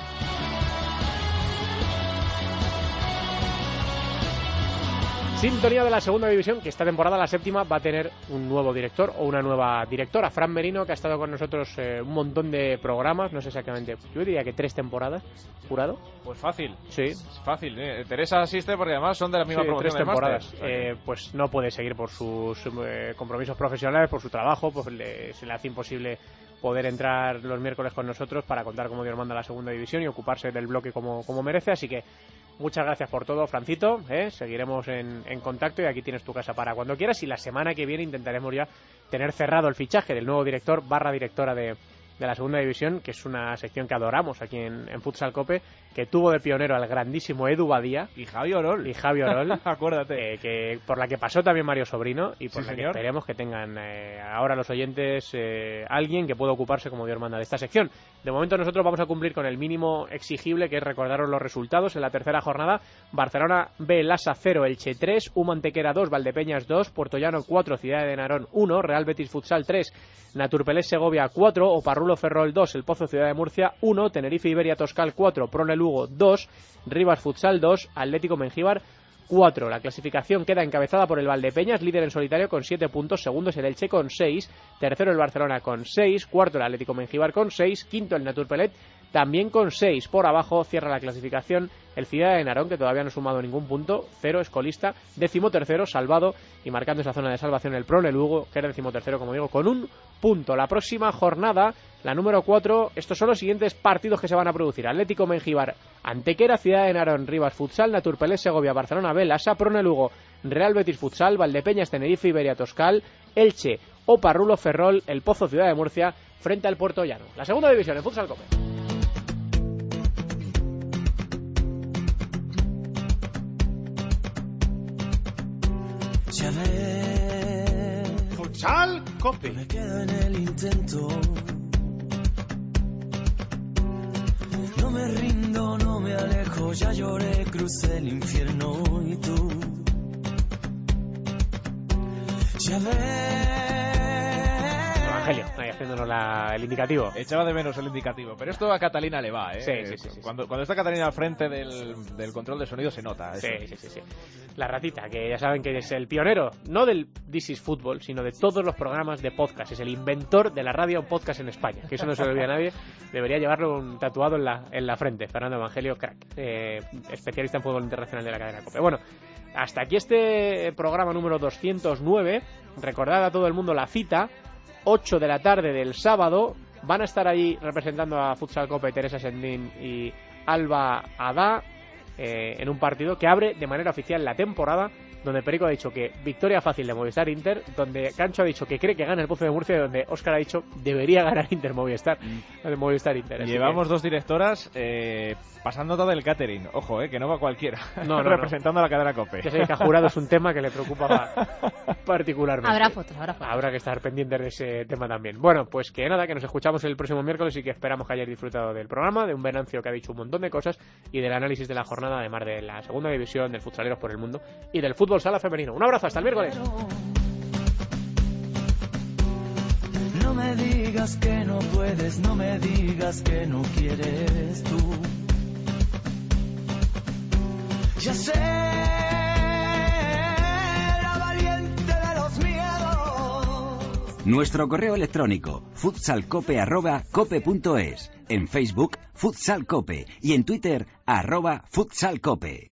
Speaker 2: Sintonía de la segunda división, que esta temporada, la séptima, va a tener un nuevo director o una nueva directora. Fran Merino, que ha estado con nosotros eh, un montón de programas, no sé exactamente, yo diría que tres temporadas, jurado.
Speaker 9: Pues fácil.
Speaker 2: Sí.
Speaker 9: Es fácil. ¿eh? Teresa asiste porque además son de la misma
Speaker 2: sí,
Speaker 9: promoción
Speaker 2: tres temporadas. Eh, pues no puede seguir por sus eh, compromisos profesionales, por su trabajo, pues le, se le hace imposible poder entrar los miércoles con nosotros para contar cómo Dios manda la segunda división y ocuparse del bloque como, como merece, así que muchas gracias por todo, Francito, ¿eh? Seguiremos en, en contacto y aquí tienes tu casa para cuando quieras, y la semana que viene intentaremos ya tener cerrado el fichaje del nuevo director barra directora de, de la segunda división, que es una sección que adoramos aquí en, en Futsal Cope, que tuvo de pionero al grandísimo Edu Badía
Speaker 9: y Javi Orol,
Speaker 2: y Javi Orol
Speaker 9: acuérdate,
Speaker 2: eh, que por la que pasó también Mario Sobrino y por
Speaker 9: sí,
Speaker 2: la
Speaker 9: señor.
Speaker 2: que esperemos que tengan eh, ahora los oyentes eh, alguien que pueda ocuparse como Dios manda de esta sección. De momento nosotros vamos a cumplir con el mínimo exigible, que es recordaros los resultados. En la tercera jornada, Barcelona B, Lasa cero, Elche tres, U Mantequera dos, Valdepeñas dos, Puertollano cuatro, Ciudad de Narón uno, Real Betis Futsal tres, Naturpelés Segovia cuatro, Oparrulo Ferrol dos, El Pozo Ciudad de Murcia uno, Tenerife Iberia Toscal cuatro, Prone Lugo dos, Rivas Futsal dos, Atlético Mengíbar cuatro. La clasificación queda encabezada por el Valdepeñas, líder en solitario con siete puntos, segundo es el Elche con seis, tercero el Barcelona con seis, cuarto el Atlético Mengíbar con seis, quinto el Naturpelet también con seis. Por abajo cierra la clasificación el Ciudad de Narón, que todavía no ha sumado ningún punto, cero, es colista, décimo tercero, salvado, y marcando esa zona de salvación el Prone Lugo, que era décimo tercero, como digo, con un punto. La próxima jornada, la número cuatro, estos son los siguientes partidos que se van a producir: Atlético Mengíbar, Antequera, Ciudad de Narón, Rivas Futsal, Naturpelés Segovia, Barcelona B, Lasa, Prone Lugo, Real Betis Futsal, Valdepeñas, Tenerife Iberia Toscal, Elche, Oparrulo Ferrol, El Pozo Ciudad de Murcia, frente al Puertollano. La segunda división en Futsal Cope.
Speaker 3: Ya ves,
Speaker 12: Futsal Cope.
Speaker 3: me quedo en el intento. No me rindo, no me alejo, ya lloré, crucé el infierno y tú. Ya ves.
Speaker 2: Evangelio, ahí haciéndonos la, el indicativo.
Speaker 9: Echaba de menos el indicativo, pero esto a Catalina le va, ¿eh?
Speaker 2: Sí, sí, sí, sí,
Speaker 9: cuando, cuando está Catalina al frente del, del control de sonido se nota.
Speaker 2: Sí, sí, sí, sí. La ratita, que ya saben que es el pionero, no del This is Football, sino de todos los programas de podcast. Es el inventor de la radio podcast en España, que eso no se lo olvida a nadie. Debería llevarlo un tatuado en la, en la frente. Fernando Evangelio, crack, eh, especialista en fútbol internacional de la cadena COPE. Bueno, hasta aquí este programa número doscientos nueve. Recordad a todo el mundo la cita, ocho de la tarde del sábado. Van a estar ahí representando a Futsal Cope Teresa Sendín y Alba Adá, eh, en un partido que abre de manera oficial la temporada, donde Perico ha dicho que victoria fácil de Movistar Inter, donde Cancho ha dicho que cree que gana el Pozo de Murcia, y donde Óscar ha dicho debería ganar Inter Movistar, mm. de Movistar Inter.
Speaker 9: Llevamos
Speaker 2: que...
Speaker 9: dos directoras eh, pasando todo el catering, ojo, eh, que no va cualquiera,
Speaker 2: no, no,
Speaker 9: representando
Speaker 2: no.
Speaker 9: a la cadena COPE.
Speaker 2: Ya sé que a jurado es un tema que le preocupa particularmente.
Speaker 8: Habrá fotos, habrá fotos.
Speaker 2: Habrá que estar pendientes de ese tema también. Bueno, pues que nada, que nos escuchamos el próximo miércoles y que esperamos que hayáis disfrutado del programa, de un Venancio que ha dicho un montón de cosas y del análisis de la jornada, además de la segunda división, del Futsaleros por el Mundo y del fútbol sala femenino. Un abrazo, hasta el miércoles.
Speaker 3: No me digas que no puedes, no me digas que no quieres tú. Ya sé, la valiente de los miedos.
Speaker 1: Nuestro correo electrónico futsalcope arroba cope punto es, en Facebook Futsal Cope y en Twitter arroba futsalcope.